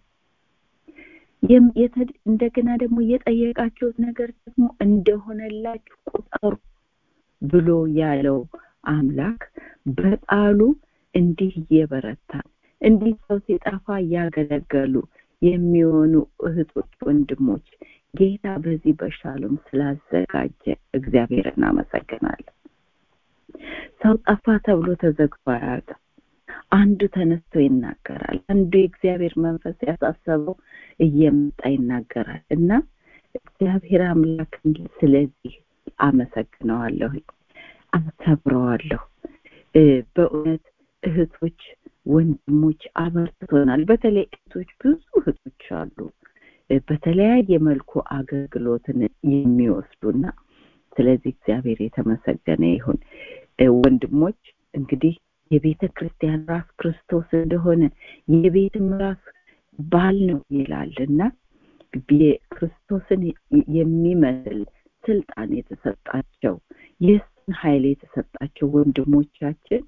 D: እንደገና ደግሞ የጠየቃችሁት ነገር ደግሞ እንደሆነላችሁ ቁጠሩ ብሎ ያለው አምላክ በቃሉ እንዲህ እየበረታን እንዲህ ሰው ሲጠፋ ያገለገሉ የሚሆኑ እህቶች ወንድሞች ጌታ በዚህ በሻሎም ስላዘጋጀ እግዚአብሔር እናመሰግናለን። ሰው ጠፋ ተብሎ ተዘግቶ አያውቅም። አንዱ ተነስቶ ይናገራል። አንዱ የእግዚአብሔር መንፈስ ያሳሰበው እየመጣ ይናገራል እና እግዚአብሔር አምላክ ስለዚህ አመሰግነዋለሁ፣ አከብረዋለሁ። በእውነት እህቶች ወንድሞች አበርትቶናል። በተለይ እህቶች ብዙ እህቶች አሉ በተለያየ መልኩ አገልግሎትን የሚወስዱና ስለዚህ እግዚአብሔር የተመሰገነ ይሁን። ወንድሞች እንግዲህ የቤተ ክርስቲያን ራስ ክርስቶስ እንደሆነ የቤትም ራስ ባል ነው ይላልና ክርስቶስን የሚመስል ስልጣን የተሰጣቸው የእሱን ኃይል የተሰጣቸው ወንድሞቻችን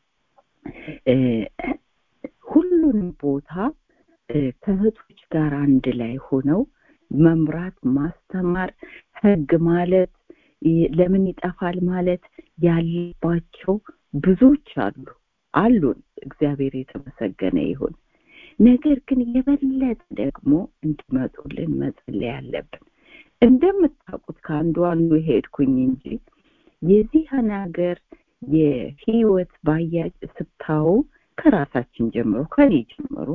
D: ሁሉንም ቦታ ከእህቶች ጋር አንድ ላይ ሆነው መምራት ማስተማር ህግ ማለት ለምን ይጠፋል ማለት ያለባቸው ብዙዎች አሉን። እግዚአብሔር የተመሰገነ ይሁን። ነገር ግን የበለጠ ደግሞ እንዲመጡልን መጸለይ ያለብን። እንደምታውቁት ከአንዱ ሄድኩኝ እንጂ የዚህ ሀገር የህይወት ባያጭ ስታው ከራሳችን ጀምሮ ከኔ ጀምሮ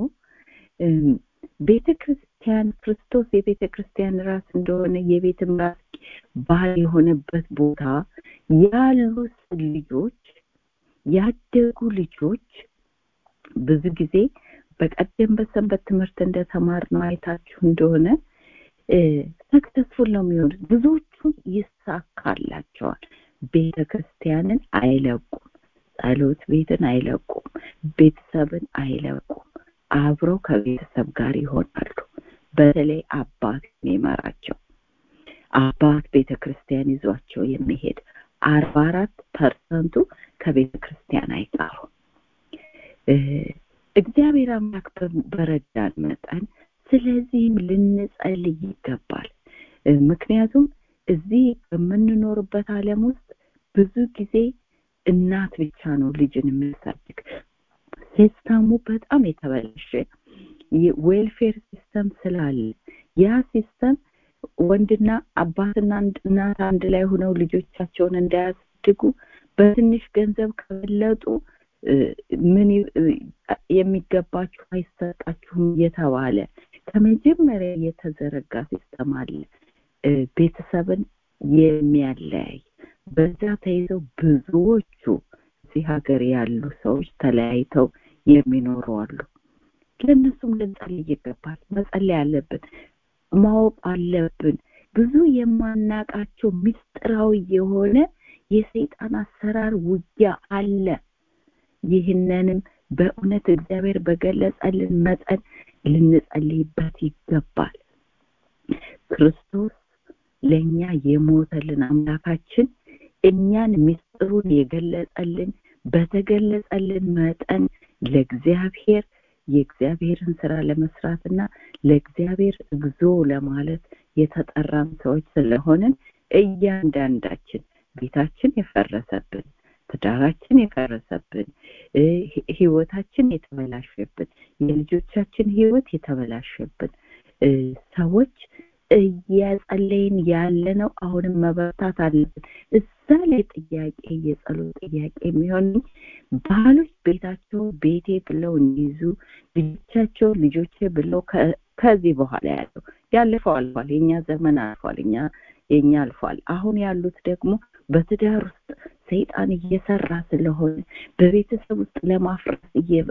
D: ቤተክርስቲያን ክርስቶስ የቤተክርስቲያን ራስ እንደሆነ የቤትም ራስ ባል የሆነበት ቦታ ያሉ ልጆች ያደጉ ልጆች ብዙ ጊዜ በቀደም በሰንበት ትምህርት እንደተማርነው አይታችሁ እንደሆነ ሰክሰስፉል ነው የሚሆኑት። ብዙዎቹ ይሳካላቸዋል። ቤተክርስቲያንን አይለቁም፣ ጸሎት ቤትን አይለቁም፣ ቤተሰብን አይለቁም። አብረው ከቤተሰብ ጋር ይሆናሉ። በተለይ አባት የሚመራቸው አባት ቤተክርስቲያን ይዟቸው የሚሄድ 44% ከቤተክርስቲያን አይቀሩም። እግዚአብሔር አምላክ በረዳን መጠን ስለዚህም ልንጸልይ ይገባል። ምክንያቱም እዚህ በምንኖርበት ዓለም ውስጥ ብዙ ጊዜ እናት ብቻ ነው ልጅን የሚያሳድግ። ሲስተሙ በጣም የተበላሸ የዌልፌር ሲስተም ስላለ ያ ሲስተም ወንድና አባትና እናት አንድ ላይ ሆነው ልጆቻቸውን እንዳያሳድጉ በትንሽ ገንዘብ ከበለጡ ምን የሚገባችሁ አይሰጣችሁም የተባለ ከመጀመሪያ የተዘረጋ ሲስተም አለ። ቤተሰብን የሚያለያይ በዛ ተይዘው ብዙዎቹ እዚህ ሀገር ያሉ ሰዎች ተለያይተው የሚኖሩ አሉ። ለነሱም ልንጸልይ ይገባል። መጸለይ አለብን፣ ማወቅ አለብን። ብዙ የማናቃቸው ምስጢራዊ የሆነ የሰይጣን አሰራር ውጊያ አለ። ይህንንም በእውነት እግዚአብሔር በገለጸልን መጠን ልንጸልይበት ይገባል። ክርስቶስ ለኛ የሞተልን አምላካችን እኛን ምስጢሩን የገለጸልን በተገለጸልን መጠን ለእግዚአብሔር የእግዚአብሔርን ስራ ለመስራትና ለእግዚአብሔር እግዚኦ ለማለት የተጠራን ሰዎች ስለሆንን እያንዳንዳችን ቤታችን የፈረሰብን፣ ትዳራችን የፈረሰብን፣ ህይወታችን የተበላሸብን፣ የልጆቻችን ህይወት የተበላሸብን ሰዎች እያጸለይን ያለነው አሁንም መበርታት አለብን። እዛ ላይ ጥያቄ የጸሎት ጥያቄ የሚሆን ባሎች ቤታቸው ቤቴ ብለው እንዲይዙ ልጆቻቸው ልጆቼ ብለው ከዚህ በኋላ ያለፈው አልፏል። የኛ ዘመን አልፏል። የኛ አልፏል። አሁን ያሉት ደግሞ በትዳር ውስጥ ሰይጣን እየሰራ ስለሆነ በቤተሰብ ውስጥ ለማፍረስ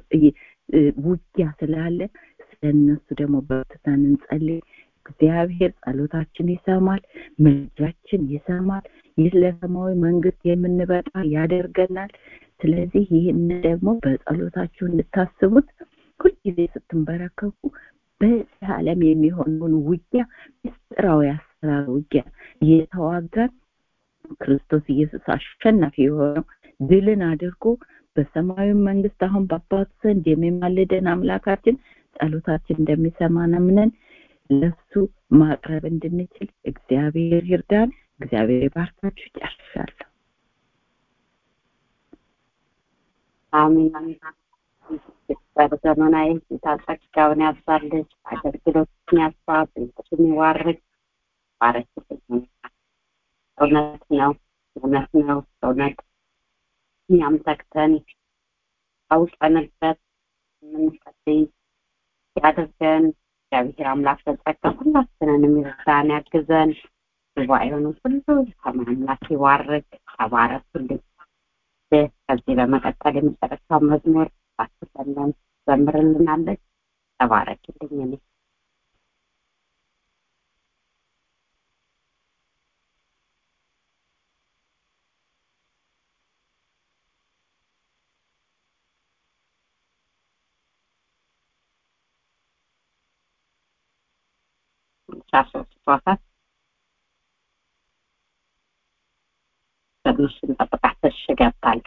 D: ውጊያ ስላለ ስለነሱ ደግሞ በርትተን እንጸልይ። እግዚአብሔር ጸሎታችን ይሰማል፣ መልጃችን ይሰማል። ይህ ለሰማያዊ መንግስት የምንበቃ ያደርገናል። ስለዚህ ይህን ደግሞ በጸሎታችሁ እንድታስቡት ሁልጊዜ ስትንበረከኩ በዚህ ዓለም የሚሆነውን ውጊያ ምስጢራዊ አሰራር ውጊያ የተዋጋን ክርስቶስ ኢየሱስ አሸናፊ የሆነው ድልን አድርጎ በሰማያዊ መንግስት አሁን በአባቱ ዘንድ የሚማልደን አምላካችን ጸሎታችን እንደሚሰማን አምነን ለሱ ማቅረብ እንድንችል እግዚአብሔር ይርዳን። እግዚአብሔር ይባርካችሁ። ጨርሻለሁ።
A: አሜን። በዘመናዊ ታጸጋውን ያብዛልሽ፣ አገልግሎትን ያስፋ፣ ቤትሽን ይባርክ። እውነት ነው። እኛም ተግተን አውቀንበት የምንጸልይ ያድርገን። እግዚአብሔር አምላክ በጸጋ ሁላችንን የሚረዳን ያግዘን። ጉባኤውን ሁሉ አምላክ ይባርክ። ተባረኩልኝ። ከዚህ በመቀጠል የመጨረሻው መዝሙር አስተሰለን ዘምርልናለች። ተባረክልኝ። እኔ ቻሶስቷታት ትንሽ እንጠብቃት። እሺ ገብታለች።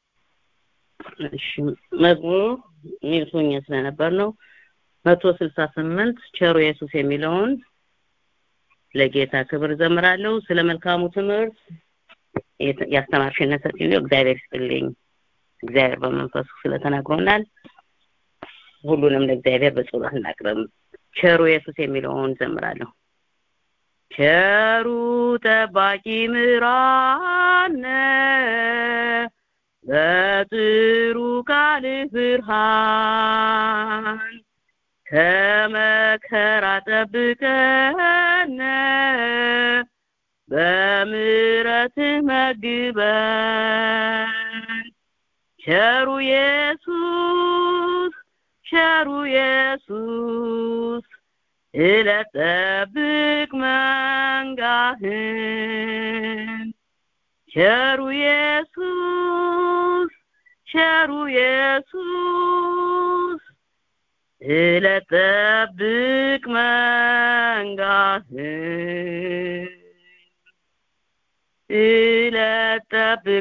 C: እሺ መዝሙሩ ሚልሶኛ ስለነበር ነው 168 ቸሩ ኢየሱስ የሚለውን ለጌታ ክብር ዘምራለሁ። ስለ መልካሙ ትምህርት ያስተማርሽነ ሰጥልኝ እግዚአብሔር ይስጥልኝ። እግዚአብሔር በመንፈሱ ስለተናግሮናል። ሁሉንም ለእግዚአብሔር በጸሎት እናቅርብ። ቸሩ ኢየሱስ የሚለውን ዘምራለሁ። ቸሩ ጠባቂ ምራነ በጥሩ ቃል ብርሃን ከመከራ ጠብቀነ በምሕረትህ መግበን። ቸሩ ኢየሱስ ቸሩ ኢየሱስ እለጠብቅ መንጋህን። ቸሩ ኢየሱስ ቸሩ ኢየሱስ እለጠብቅ መንጋህን። እለጠብቅ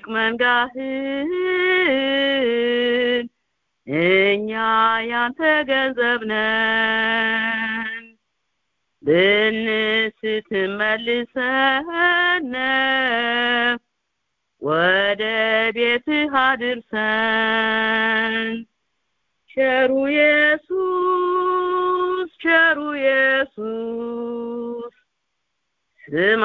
C: መንጋህን እኛ ያንተ ገንዘብ ነን። ብንስት መልሰን ወደ ቤትህ አድርሰን። ቸሩ ኢየሱስ ቸሩ ኢየሱስ ስማ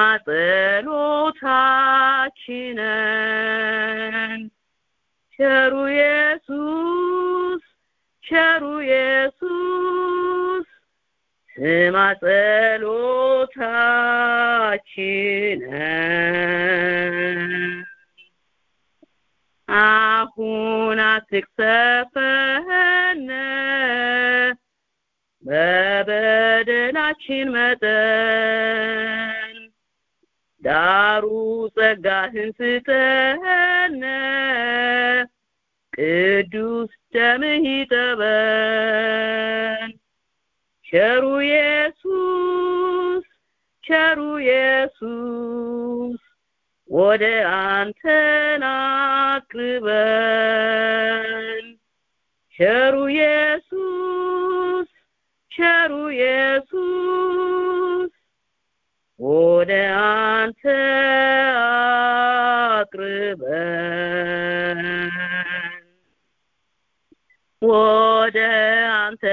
C: ጸሎታችንን። ቸሩ ኢየሱስ ቸሩ ኢየሱስ ስማ ጸሎታችንን። አሁን አትቅሰፈን በበደላችን መጠን፣ ዳሩ ጸጋህን ስጠን ቅዱስ ደምህ ይጠበን። ቸሩ ኢየሱስ ቸሩ ኢየሱስ ወደ አንተ አቅርበን። ቸሩ ኢየሱስ ቸሩ ኢየሱስ ወደ አንተ አቅርበን። ወደ አንተ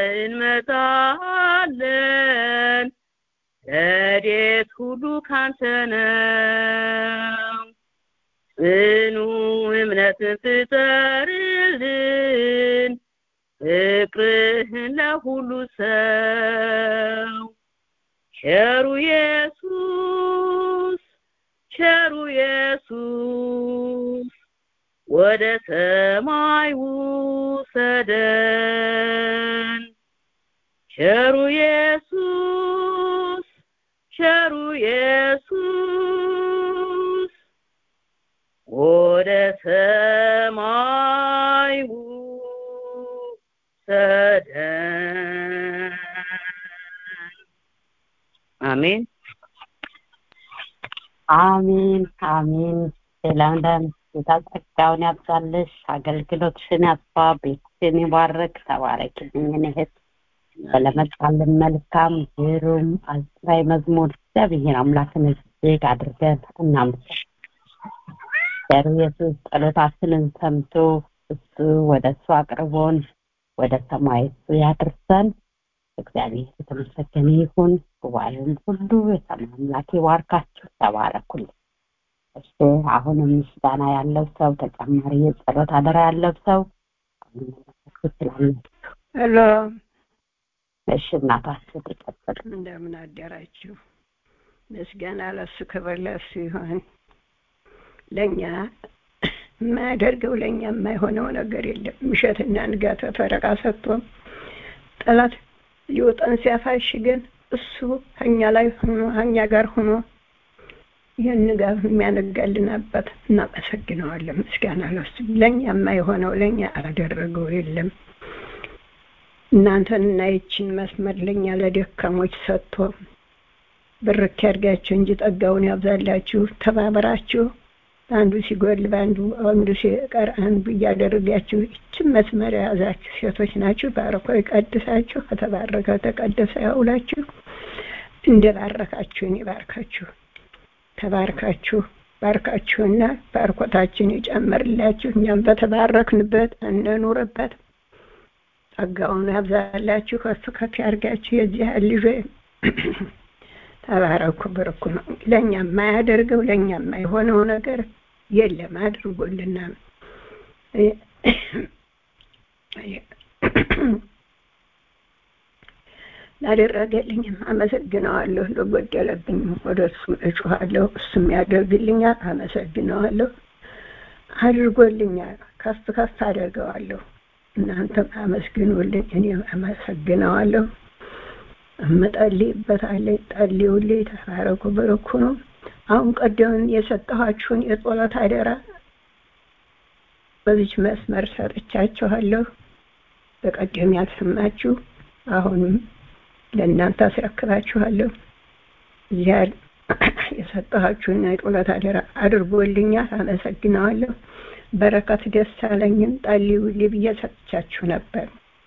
C: እንመጣለን፣ ረድኤት ሁሉ ካንተ ነው። ጽኑ እምነትን ፍጠርልን፣ ፍቅርህን ለሁሉ ሰው። ቸሩ ኢየሱስ ቸሩ ኢየሱስ ወደ ሰማይ ውሰደን። ቸሩ ኢየሱስ ቸሩ ኢየሱስ ወደ ሰማይ ውሰደን። አሜን
A: አሜን አሜን። ለምለም ጌታ ጸጋውን ያብዛልሽ፣ አገልግሎትሽን ያስፋ፣ ቤትሽን ይባርክ። ተባረኪልኝ እህት። ስለመጣልን መልካም ግሩም አዝራይ መዝሙር እግዚአብሔር አምላክን እጅግ አድርገን እናመሰግናለን። ኢየሱስ ጸሎታችንን ሰምቶ እሱ ወደ እሱ አቅርቦን ወደ ሰማይ እሱ ያድርሰን። እግዚአብሔር የተመሰገነ ይሁን። ጉባኤውን ሁሉ የሰማይ አምላክ ይባርካችሁ። ተባረኩልኝ። እሺ አሁንም ምስጋና ያለው ሰው፣ ተጨማሪ የጸሎት አደራ ያለው ሰው አሁን ይችላል።
E: ሄሎ
A: እሺ እናታችን ተቀበል።
E: እንደምን አደራችሁ? ምስጋና ለሱ ክብር ለሱ ይሁን። ለኛ የማያደርገው ለኛ የማይሆነው ነገር የለም። ምሸትና ንጋት ፈረቃ ሰጥቶ ጠላት ሊወጣን ሲያፋሽገን እሱ ከኛ ላይ ሆኖ ከኛ ጋር ሆኖ ይህን ጋር የሚያነጋልን አባት እናመሰግነዋለን። ምስጋና ለሱ። ለኛ የማይሆነው ለኛ አላደረገው የለም። እናንተንና ይችን መስመር ለኛ ለደካሞች ሰጥቶ ብርክ ያድርጋችሁ እንጂ ጠጋውን ያብዛላችሁ። ተባብራችሁ አንዱ ሲጎል አንዱ ሲቀር አንዱ እያደረጋችሁ ይችን መስመር የያዛችሁ ሴቶች ናችሁ። ባርኮ ይቀድሳችሁ፣ ከተባረከ ተቀደሰ ያውላችሁ። እንደባረካችሁን ይባርካችሁ። ተባርካችሁ ባርካችሁና ባርኮታችን ይጨምርላችሁ። እኛም በተባረክንበት እንኑርበት። ጸጋውን ያብዛላችሁ፣ ከፍ ከፍ ያድርጋችሁ። የዚህ ልጅ ተባረኩ፣ ብርኩ ነው። ለኛ የማያደርገው ለኛ የማይሆነው ነገር የለም። አድርጎልናል። ላደረገልኝም አመሰግነዋለሁ። ለጎደለብኝም ወደ እሱ እጮኻለሁ፣ እሱም ያደርግልኛል። አመሰግነዋለሁ። አድርጎልኛል፣ ከፍ ከፍ አደርገዋለሁ። እናንተም አመስግኑልኝ፣ እኔም አመሰግነዋለሁ። እምጸልይበታለሁ። ጸልዩልኝ። ተባረኩ፣ ብርኩ ነው። አሁን ቀደም የሰጠኋችሁን የጸሎት አደራ በዚች መስመር ሰጥቻችኋለሁ። በቀደም ያልሰማችሁ አሁንም ለእናንተ አስረክባችኋለሁ። እዚያ የሰጠኋችሁን የጸሎት አደራ አድርጎልኛል። አመሰግነዋለሁ። በረከት ደስ አለኝም ጸልዩልኝ ብዬ ሰጥቻችሁ ነበር።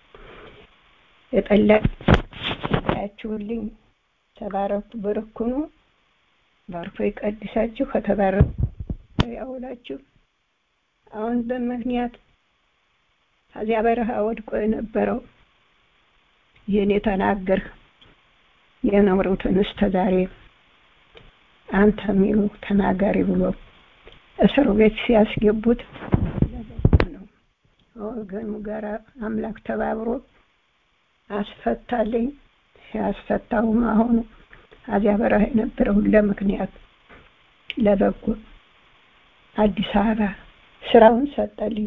E: የጠላችሁልኝ ተባረኩ፣ ብርኩ ነው። ባርኮ ይቀድሳችሁ፣ ከተባረኩ ያውላችሁ። አሁን በምክንያት ከዚያ በረሃ ወድቆ የነበረው ይህን የተናገርህ የኖሩትን እስከ ዛሬ አንተ ሚሉ ተናጋሪ ብሎ እስር ቤት ሲያስገቡት ነው። ወገኑ ጋር አምላክ ተባብሮ አስፈታልኝ። ሲያስፈታውም አሁን አዚያ በረሃ የነበረውን ለምክንያት ለበጎ አዲስ አበባ ስራውን ሰጠልኝ።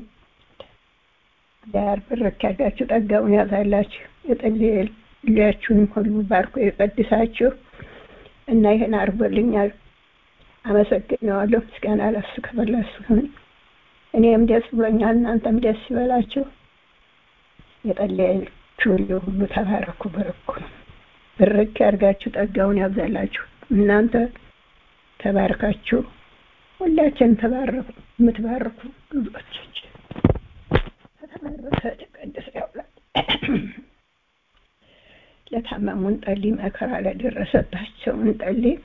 E: ዳር ብርክ ያድርጋችሁ፣ ጠጋውን ያዛላችሁ፣ የጸለያችሁን ሁሉ ባርኮ ይቀድሳችሁ እና ይሄን አድርጎልኛል። አመሰግነዋለሁ። ምስጋና ለሱ ክብር ለሱ ይሁን። እኔም ደስ ብሎኛል፣ እናንተም ደስ ይበላችሁ። የጸለያችሁ ሁሉ ተባረኩ፣ ብርኩ ነው። ብርክ ያድርጋችሁ፣ ጠጋውን ያብዛላችሁ። እናንተ ተባርካችሁ ሁላችን ተባረኩ። የምትባረኩ ልጆች ተባረከ ተቀደሰ ያውላል። ለታመሙን ጸልይ፣ መከራ ለደረሰባቸውን ጸልይ።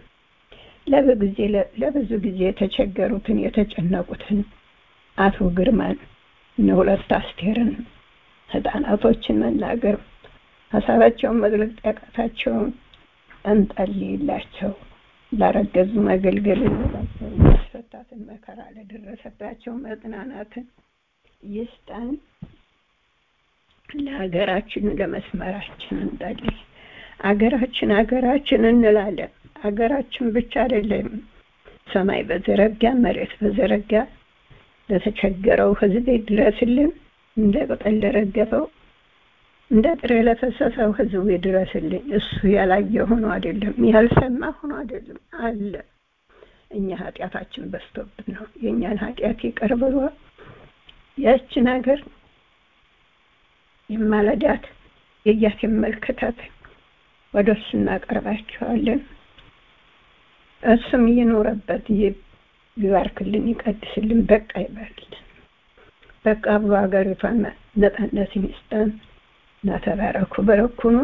E: ለብዙ ጊዜ የተቸገሩትን የተጨነቁትን አቶ ግርማን ሁለት አስቴርን ህፃናቶችን መናገር ሀሳባቸውን መግለጽ ያቃታቸውን እንጸልይላቸው። ላረገዙ መገልገል ይላቸው። ማስፈታትን መከራ ለደረሰባቸው መጽናናትን ይስጠን። ለሀገራችን ለመስመራችን እንጸልይ። አገራችን እንላለን። አገራችን ብቻ አይደለም፣ ሰማይ በዘረጋ መሬት በዘረጋ ለተቸገረው ህዝብ ድረስልን። እንደ ቅጠል ለረገፈው እንደ ጥሬ ለፈሰሰው ህዝብ ድረስልን። እሱ ያላየ ሆኖ አይደለም፣ ያልሰማ ሆኖ አይደለም አለ። እኛ ኃጢአታችን በዝቶብን ነው። የእኛን ኃጢአት ይቅር ብሎ ያቺ ነገር የማለዳት የያት የመልከታት ወደ እሱ እናቀርባቸዋለን። እሱም ይኖረበት ይባርክልን፣ ይቀድስልን፣ በቃ ይበልልን። በቃ ብሎ ሀገሪቷን ነፃነት ይስጠን። ተባረኩ፣ ብርኩ ነው።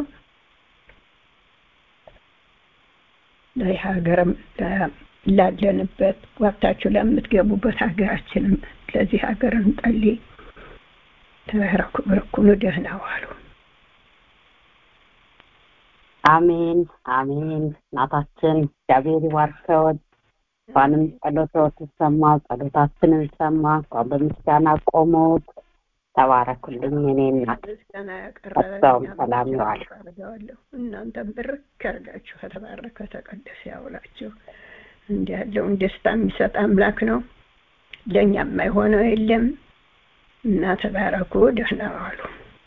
E: ለሀገርም ላለንበት ወቅታችሁ ለምትገቡበት ሀገራችንም ለዚህ ሀገር እንጸልይ። ተባረኩ፣ ብርኩ ነው። ደህና ዋሉ።
A: አሜን አሜን። እናታችን እግዚአብሔር ይባርከዎት። እንኳንም ጸሎትዎት ሰማ፣ ጸሎታችንን ሰማ። እንኳን በምስጋና ቆመዎት ተባረኩልኝ እኔ እናት።
E: ምስጋና
A: በጣም
E: ያቀረበልኝ
A: ሰላም ይዋል።
E: አደርገዋለሁ። እናንተም ብርክ ያርጋችሁ ከተባረከ ተቀደሰ ያውላችሁ። እንዲህ ያለውን ደስታ የሚሰጥ አምላክ ነው። ለእኛ የማይሆነው የለም እና ተባረኩ። ደህና ዋሉ።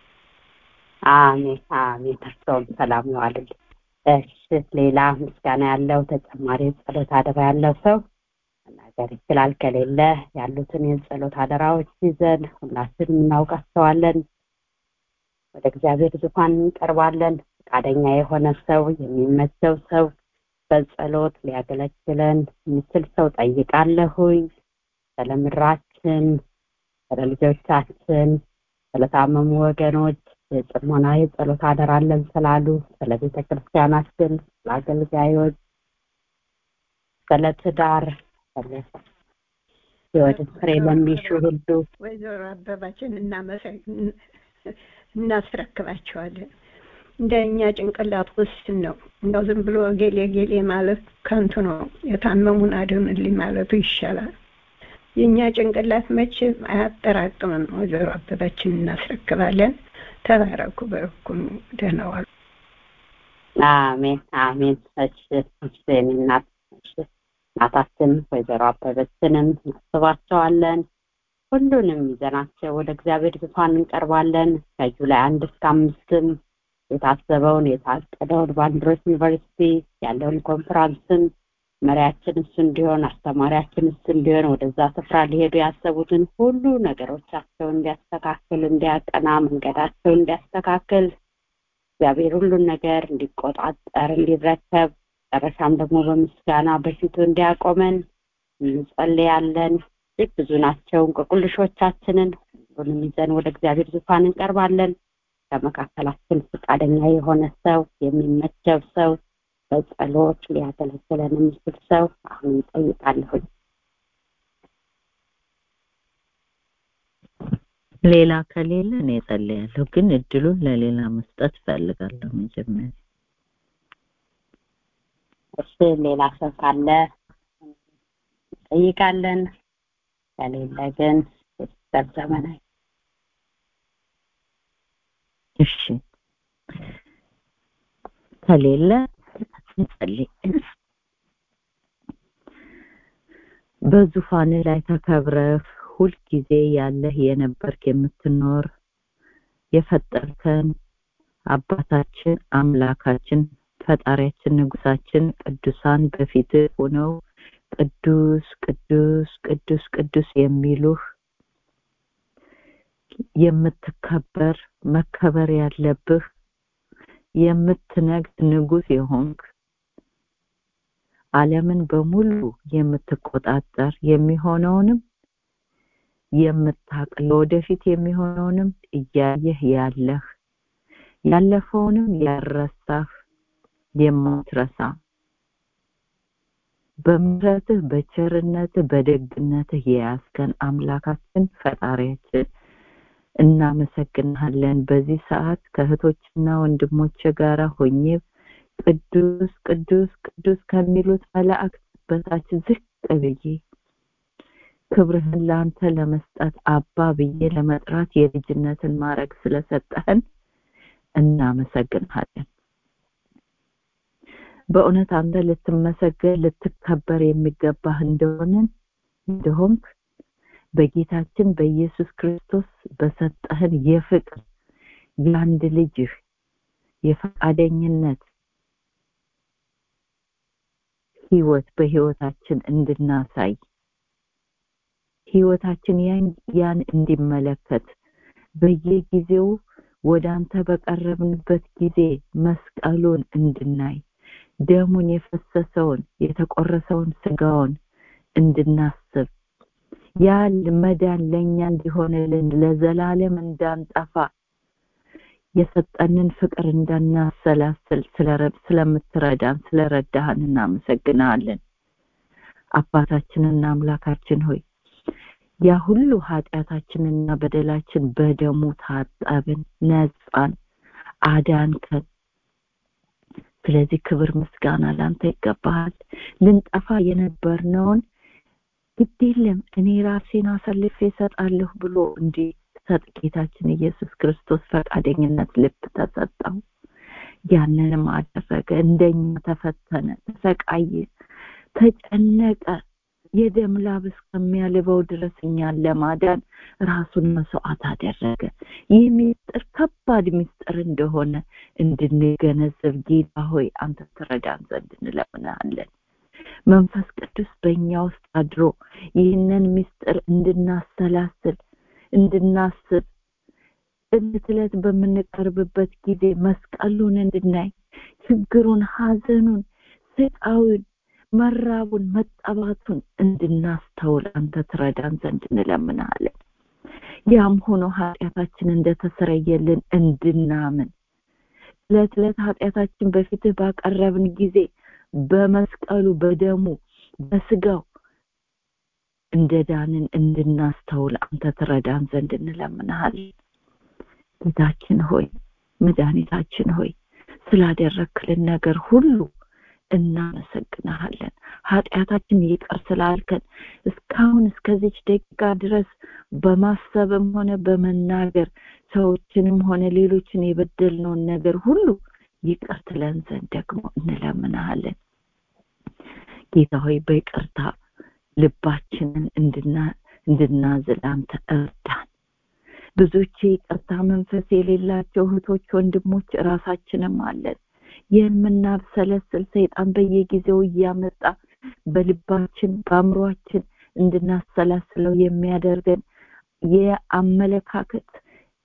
A: አሜን አሜን። እርሶም ሰላም ይዋልልኝ። እሺ ሌላ ምስጋና ያለው ተጨማሪ ጸሎት አደራ ያለው ሰው መናገር ይችላል። ከሌለ ያሉትን የጸሎት አደራዎች ይዘን ሁላችንም እናውቃቸዋለን። ወደ እግዚአብሔር ዙፋን እንቀርባለን። ፈቃደኛ የሆነ ሰው የሚመቸው ሰው በጸሎት ሊያገለግለን የሚችል ሰው ጠይቃለሁኝ። ስለ ምድራችን፣ ስለ ልጆቻችን፣ ስለታመሙ ወገኖች የጽሞና የጸሎት አደራ አለን ስላሉ ስለ ቤተ ክርስቲያናችን፣ ስለ አገልጋዮች፣ ስለ ትዳር፣ ስለ ሕይወት ፍሬ ለሚሹ ሁሉ
E: ወይዘሮ አበባችን እናስረክባቸዋለን። እንደኛ ጭንቅላት ውስጥ ነው እንደው ዝም ብሎ ጌሌ ጌሌ ማለት ከንቱ ነው። የታመሙን አድኑልኝ ማለቱ ይሻላል። የኛ ጭንቅላት መቼም አያጠራቅምም። ወይዘሮ አበባችን እናስረክባለን። ተባረኩ፣ በረኩኑ፣ ደህና ዋሉ።
A: አሜን አሜን። እሺ እናት እናታችን ወይዘሮ አበበችንም እናስባቸዋለን። ሁሉንም ይዘናቸው ወደ እግዚአብሔር ዙፋን እንቀርባለን። ከጁላይ 1 እስከ 5 የታሰበውን የታቀደውን ባንድሮስ ዩኒቨርሲቲ ያለውን ኮንፈረንስን መሪያችን እሱ እንዲሆን አስተማሪያችን እሱ እንዲሆን ወደዛ ስፍራ ሊሄዱ ያሰቡትን ሁሉ ነገሮቻቸውን እንዲያስተካክል እንዲያቀና መንገዳቸውን እንዲያስተካክል እግዚአብሔር ሁሉን ነገር እንዲቆጣጠር እንዲረከብ መጨረሻም ደግሞ በምስጋና በፊቱ እንዲያቆመን እንጸልያለን። እጅግ ብዙ ናቸው እንቆቅልሾቻችንን ሁሉንም ይዘን ወደ እግዚአብሔር ዙፋን እንቀርባለን። ከመካከላችን ፈቃደኛ የሆነ ሰው የሚመቸው ሰው በጸሎት ሊያገለግለን የሚችል ሰው አሁን እንጠይቃለሁ።
D: ሌላ ከሌለ እኔ ጸልያለሁ፣ ግን እድሉን ለሌላ መስጠት ፈልጋለሁ። መጀመሪያ
A: እሺ ሌላ ሰው ካለ እንጠይቃለን። ከሌለ ግን ዘመናዊ
D: እሺ ከሌለ እንጸልይ። በዙፋን ላይ ተከብረህ ሁልጊዜ ያለህ የነበርክ የምትኖር የፈጠርከን አባታችን አምላካችን ፈጣሪያችን ንጉሳችን ቅዱሳን በፊትህ ሆነው ቅዱስ ቅዱስ ቅዱስ ቅዱስ የሚሉህ የምትከበር መከበር ያለብህ የምትነግስ ንጉስ የሆንክ ዓለምን በሙሉ የምትቆጣጠር የሚሆነውንም የምታውቅ ለወደፊት የሚሆነውንም እያየህ ያለህ ያለፈውንም ያረሳህ የማትረሳ በምህረትህ በቸርነትህ በደግነትህ የያዝከን አምላካችን ፈጣሪያችን እናመሰግናለን። በዚህ ሰዓት ከእህቶችና ወንድሞቼ ጋር ሆኜ ቅዱስ ቅዱስ ቅዱስ ከሚሉት መላእክት በታች ዝቅ ብዬ ክብርህን ለአንተ ለመስጠት አባ ብዬ ለመጥራት የልጅነትን ማዕረግ ስለሰጠህን እናመሰግናለን። በእውነት አንተ ልትመሰገን ልትከበር የሚገባህ እንደሆንክ በጌታችን በኢየሱስ ክርስቶስ በሰጠህን የፍቅር የአንድ ልጅህ የፈቃደኝነት ህይወት በህይወታችን እንድናሳይ ህይወታችን ያን እንዲመለከት በየጊዜው ወዳንተ በቀረብንበት ጊዜ መስቀሉን እንድናይ ደሙን የፈሰሰውን የተቆረሰውን ስጋውን እንድናስብ ያ መዳን ለኛ እንዲሆንልን ለዘላለም እንዳንጠፋ የሰጠንን ፍቅር እንዳናሰላስል ስለምትረዳን ስለረዳህን እናመሰግናለን። አባታችንና አምላካችን ሆይ ያ ሁሉ ኃጢአታችንና በደላችን በደሙ ታጠብን፣ ነጻን፣ አዳንከን። ስለዚህ ክብር ምስጋና ላንተ ይገባሃል። ልንጠፋ የነበርነውን ግድ የለም እኔ ራሴን አሳልፌ እሰጣለሁ ብሎ እንዲህ እንዲሰጥ ጌታችን ኢየሱስ ክርስቶስ ፈቃደኝነት ልብ ተሰጠው። ያንንም አደረገ። እንደኛ ተፈተነ፣ ተሰቃየ፣ ተጨነቀ። የደም ላብ እስከሚያልበው ድረስ እኛን ለማዳን ራሱን መስዋዕት አደረገ። ይህ ምስጢር ከባድ ምስጢር እንደሆነ እንድንገነዘብ ጌታ ሆይ አንተ ትረዳን ዘንድ እንለምናለን። መንፈስ ቅዱስ በእኛ ውስጥ አድሮ ይህንን ምስጢር እንድናሰላስል እንድናስብ እለት በምንቀርብበት ጊዜ መስቀሉን እንድናይ ችግሩን፣ ሐዘኑን፣ ስቃዩን፣ መራቡን፣ መጠባቱን እንድናስተውል አንተ ትረዳን ዘንድ እንለምናለን። ያም ሆኖ ኃጢአታችን እንደተሰረየልን እንድናምን ዕለት ኃጢአታችን በፊትህ ባቀረብን ጊዜ በመስቀሉ በደሙ በስጋው እንደዳንን እንድናስተውል አንተ ትረዳን ዘንድ እንለምናለን። ጌታችን ሆይ መድኃኒታችን ሆይ ስላደረክልን ነገር ሁሉ እናመሰግናለን። ኃጢአታችን ይቅር ስላልከን እስካሁን እስከዚች ደቂቃ ድረስ በማሰብም ሆነ በመናገር ሰዎችንም ሆነ ሌሎችን የበደልነውን ነገር ሁሉ ይቅር ትለን ዘንድ ደግሞ እንለምናለን። ጌታ ሆይ በይቅርታ ልባችንን እንድናዝል አንተ እርዳን። ብዙዎች ይቅርታ መንፈስ የሌላቸው እህቶች ወንድሞች ራሳችንም አለን። የምናብሰለስል ሰይጣን በየጊዜው እያመጣ በልባችን በአእምሯችን እንድናሰላስለው የሚያደርገን የአመለካከት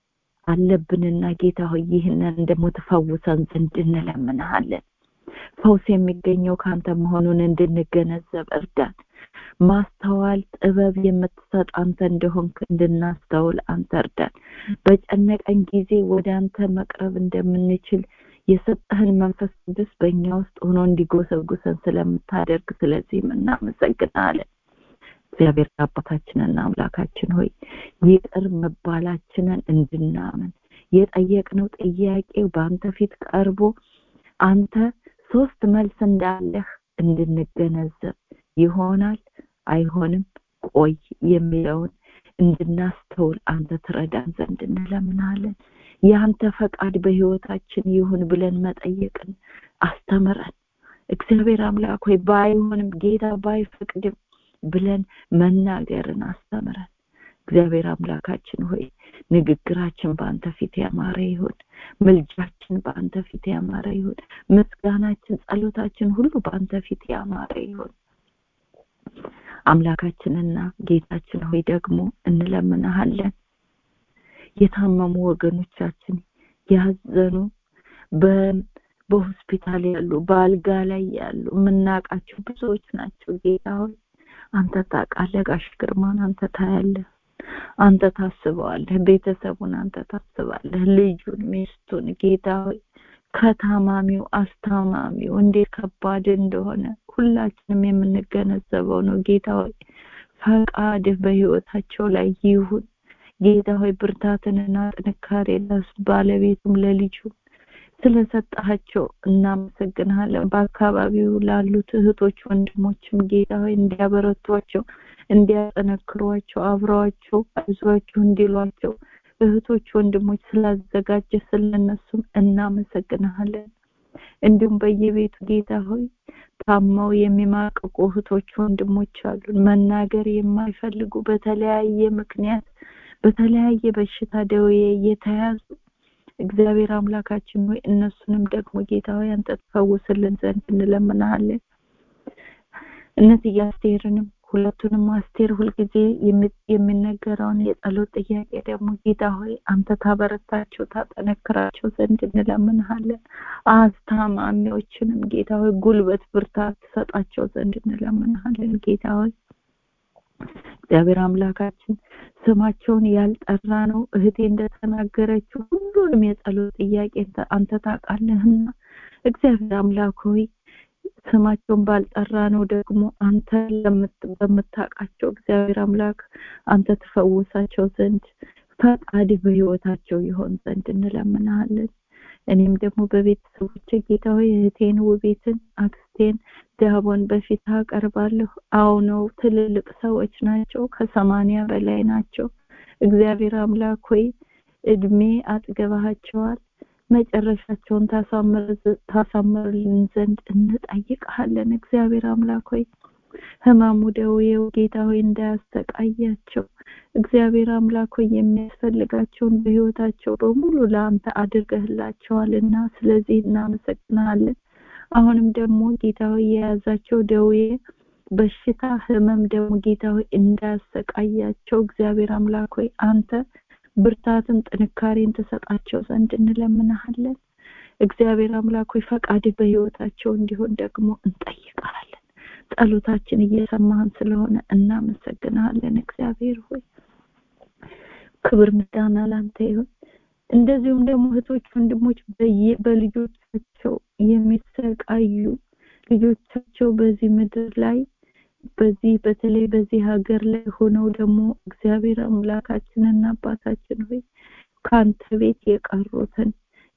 D: አለብንና ጌታ ሆይ ይህንን ደግሞ ትፈውሰን ዘንድ እንለምናለን። ፈውስ የሚገኘው ካንተ መሆኑን እንድንገነዘብ እርዳን። ማስተዋል ጥበብ የምትሰጥ አንተ እንደሆንክ እንድናስተውል አንተ እርዳን። በጨነቀን ጊዜ ወደ አንተ መቅረብ እንደምንችል የሰጠህን መንፈስ ቅዱስ በእኛ ውስጥ ሆኖ እንዲጎሰጉሰን ስለምታደርግ ስለዚህም እናመሰግናለን። እግዚአብሔር አባታችንና አምላካችን ሆይ ይቅር መባላችንን እንድናምን የጠየቅነው ጥያቄ በአንተ ፊት ቀርቦ አንተ 3 መልስ እንዳለህ እንድንገነዘብ ይሆናል አይሆንም ቆይ የሚለውን እንድናስተውል አንተ ትረዳን ዘንድ እንለምናለን። ያንተ ፈቃድ በህይወታችን ይሁን ብለን መጠየቅን አስተምረን። እግዚአብሔር አምላክ ሆይ ባይሆንም ጌታ ባይፈቅድም ብለን መናገርን አስተምረን። እግዚአብሔር አምላካችን ሆይ ንግግራችን በአንተ ፊት ያማረ ይሁን፣ ምልጃችን በአንተ ፊት ያማረ ይሁን፣ ምስጋናችን ጸሎታችን ሁሉ በአንተ ፊት ያማረ ይሁን። አምላካችንና ጌታችን ሆይ ደግሞ እንለምናለን። የታመሙ ወገኖቻችን ያዘኑ በሆስፒታል ያሉ በአልጋ ላይ ያሉ ምናቃቸው ብዙዎች ናቸው። ጌታ ሆይ አንተ ታውቃለህ። ጋሽ ግርማን አንተ ታያለህ፣ አንተ ታስበዋለህ። ቤተሰቡን አንተ ታስባለህ፣ ልጁን፣ ሚስቱን። ጌታ ሆይ ከታማሚው አስታማሚው እንዴት ከባድ እንደሆነ ሁላችንም የምንገነዘበው ነው። ጌታ ሆይ ፈቃድህ በህይወታቸው ላይ ይሁን። ጌታ ሆይ ብርታትንና ጥንካሬ ለባለቤቱም ለልጁ ስለሰጣቸው እናመሰግናለን። በአካባቢው ላሉት እህቶች ወንድሞችም ጌታ ሆይ እንዲያበረቷቸው እንዲያጠነክሯቸው አብረዋቸው አይዟችሁ እንዲሏቸው እህቶች ወንድሞች ስላዘጋጀ ስለነሱም እናመሰግናለን። እንዲሁም በየቤቱ ጌታ ሆይ ታማው የሚማቀቁ እህቶች ወንድሞች አሉ፣ መናገር የማይፈልጉ በተለያየ ምክንያት በተለያየ በሽታ ደዌ የተያዙ። እግዚአብሔር አምላካችን ሆይ እነሱንም ደግሞ ጌታ ሆይ አንተ ተፈውስልን ዘንድ እንለምናለን። እነዚህ አስቴርንም ሁለቱንም አስቴር ሁልጊዜ የሚነገረውን የጸሎት ጥያቄ ደግሞ ጌታ ሆይ አንተ ታበረታቸው ታጠነክራቸው ዘንድ እንለምናለን። አስታማሚዎችንም ጌታ ሆይ ጉልበት ብርታት ሰጣቸው ዘንድ እንለምናለን። ጌታ ሆይ እግዚአብሔር አምላካችን ስማቸውን ያልጠራ ነው እህቴ እንደተናገረችው ሁሉንም የጸሎት ጥያቄ አንተ ታውቃለህና እግዚአብሔር አምላክ ሆይ ስማቸውን ባልጠራ ነው ደግሞ አንተ በምታውቃቸው እግዚአብሔር አምላክ አንተ ተፈውሳቸው ዘንድ ፈቃድ በህይወታቸው ይሆን ዘንድ እንለምናለን። እኔም ደግሞ በቤተሰቦቼ ጌታ ሆይ እህቴን ውቤትን አክስቴን ዳቦን በፊት አቀርባለሁ። አዎ ነው ትልልቅ ሰዎች ናቸው፣ ከ80 በላይ ናቸው። እግዚአብሔር አምላክ ሆይ እድሜ አጥገባቸዋል መጨረሻቸውን ታሳምርልን ዘንድ እንጠይቅሃለን። እግዚአብሔር አምላክ ሆይ ህማሙ ደዌው ጌታ ሆይ እንዳያስተቃያቸው እግዚአብሔር አምላክ ሆይ የሚያስፈልጋቸውን በህይወታቸው በሙሉ ለአንተ አድርገህላቸዋልና ስለዚህ እናመሰግናለን። አሁንም ደግሞ ጌታ ሆይ የያዛቸው ደዌ በሽታ ህመም ደግሞ ጌታ ሆይ እንዳያስተቃያቸው እግዚአብሔር አምላክ ሆይ አንተ ብርታትን ጥንካሬን ተሰጣቸው ዘንድ እንለምናለን። እግዚአብሔር አምላክ ሆይ ፈቃድ በህይወታቸው እንዲሆን ደግሞ እንጠይቃለን። ጸሎታችን እየሰማህን ስለሆነ እናመሰግናለን። እግዚአብሔር ሆይ ክብር ምስጋና ላንተ ይሁን። እንደዚሁም ደግሞ እህቶች ወንድሞች በልጆቻቸው የሚሰቃዩ ልጆቻቸው በዚህ ምድር ላይ በተለይ በዚህ ሀገር ላይ ሆነው ደግሞ እግዚአብሔር አምላካችንና አባታችን ሆይ ካንተ ቤት የቀሩትን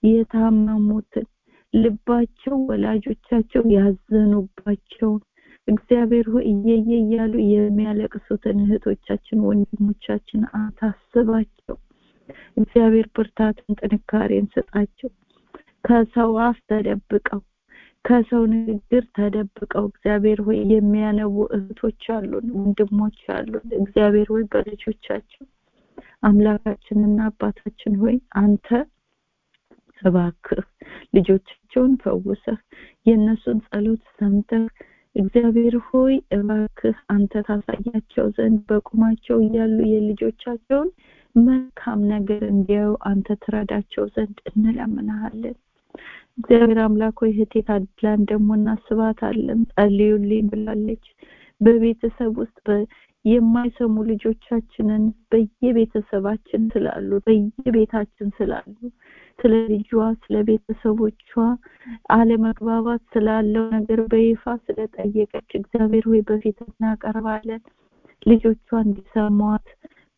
D: የታመሙትን ልባቸው ወላጆቻቸው ያዘኑባቸው እግዚአብሔር ሆይ እያሉ የሚያለቅሱትን እህቶቻችን ወንድሞቻችን አታስባቸው። እግዚአብሔር ብርታትን ጥንካሬን ስጣቸው። ከሰው አፍ ተደብቀው ከሰው ንግግር ተደብቀው እግዚአብሔር ሆይ የሚያነቡ እህቶች አሉን ወንድሞች አሉን። እግዚአብሔር ሆይ በልጆቻቸው አምላካችንና አባታችን ሆይ አንተ እባክህ ልጆቻቸውን ፈውሰህ የነሱን ጸሎት ሰምተህ እግዚአብሔር ሆይ እባክህ አንተ ታሳያቸው ዘንድ በቁማቸው ያሉ የልጆቻቸውን መልካም ነገር እንዲያዩ አንተ ትረዳቸው ዘንድ እንለምናለን። እግዚአብሔር አምላክ ሆይ እህቴ ታድላን ደግሞ እናስባታለን። ጸልዩልኝ ብላለች። በቤተሰብ ውስጥ የማይሰሙ ልጆቻችንን በየቤተሰባችን ስላሉ በየቤታችን ስላሉ ስለ ልጇ ስለ ቤተሰቦቿ አለመግባባት ስላለው ነገር በይፋ ስለጠየቀች እግዚአብሔር ሆይ በፊት እናቀርባለን። ልጆቿ እንዲሰሟት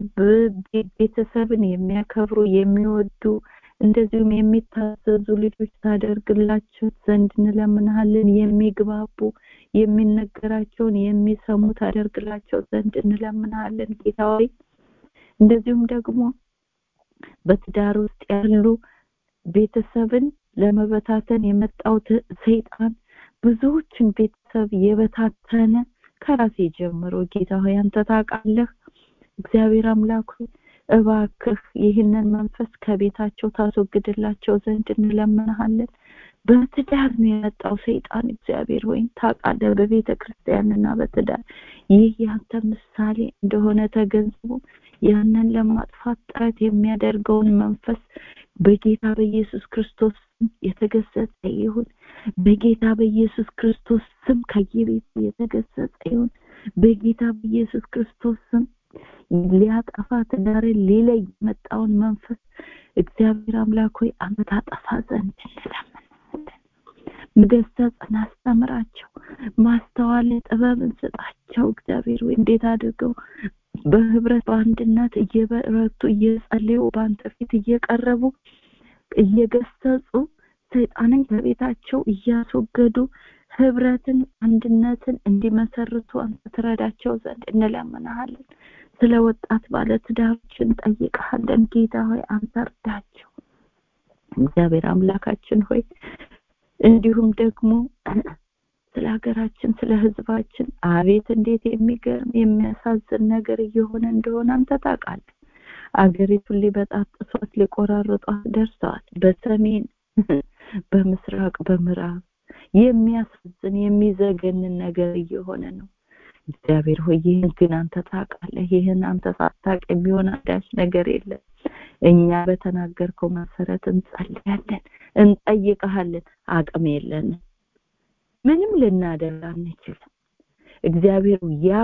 D: ቤተሰብን የሚያከብሩ የሚወዱ እንደዚሁም የሚታዘዙ ልጆች ታደርግላቸው ዘንድ እንለምናለን። የሚግባቡ የሚነገራቸውን የሚሰሙ ታደርግላቸው ዘንድ እንለምናለን ጌታ ሆይ። እንደዚሁም ደግሞ በትዳር ውስጥ ያሉ ቤተሰብን ለመበታተን የመጣው ሰይጣን ብዙዎችን ቤተሰብ የበታተነ ከራሴ ጀምሮ ጌታ ሆይ አንተ ታውቃለህ። እግዚአብሔር አምላክ እባክህ ይህንን መንፈስ ከቤታቸው ታስወግድላቸው ዘንድ እንለምናለን። በትዳር ነው የመጣው ሰይጣን እግዚአብሔር ሆይ ታውቃለህ። በቤተክርስቲያንና በትዳር ይህ ያንተ ምሳሌ እንደሆነ ተገንዝቦ ያንን ለማጥፋት ጥረት የሚያደርገውን መንፈስ በጌታ በኢየሱስ ክርስቶስ የተገሰጸ ይሁን። በጌታ በኢየሱስ ክርስቶስ ስም ከየቤቱ የተገሰጸ ይሁን። በጌታ በኢየሱስ ክርስቶስ ስም ሊያጠፋ ትዳርን ሊለይ የመጣውን መንፈስ እግዚአብሔር አምላክ ሆይ አንተ ታጠፋ ዘንድ እንለምናለን። መገሰጽን አስተምራቸው፣ ማስተዋልን ጥበብን ስጣቸው። እግዚአብሔር ሆይ እንዴት አድርገው በህብረት በአንድነት እየበረቱ እየጸለዩ በአንተ ፊት እየቀረቡ እየገሰጹ ሰይጣንን ከቤታቸው እያስወገዱ ህብረትን አንድነትን እንዲመሰርቱ አንተ ትረዳቸው ዘንድ እንለምናለን። ስለ ወጣት ባለትዳሮችን ጠይቀሃለን ጌታ ሆይ አንተ እርዳቸው። እግዚአብሔር አምላካችን ሆይ እንዲሁም ደግሞ ስለ ሀገራችን ስለ ህዝባችን አቤት እንዴት የሚገርም የሚያሳዝን ነገር እየሆነ እንደሆነ አንተ ታውቃለህ። አገሪቱን ሊበጣጥሷት ሊቆራርጧት ደርሰዋል። በሰሜን በምስራቅ በምዕራብ የሚያሳዝን የሚዘገንን ነገር እየሆነ ነው። እግዚአብሔር ሆይ ይህን ግን አንተ ታውቃለህ። ይህን አንተ ሳታውቅ የሚሆን አንዳች ነገር የለም። እኛ በተናገርከው መሰረት እንጸልያለን፣ እንጠይቀሃለን። አቅም የለንም፣ ምንም ልናደርግ አንችልም። እግዚአብሔር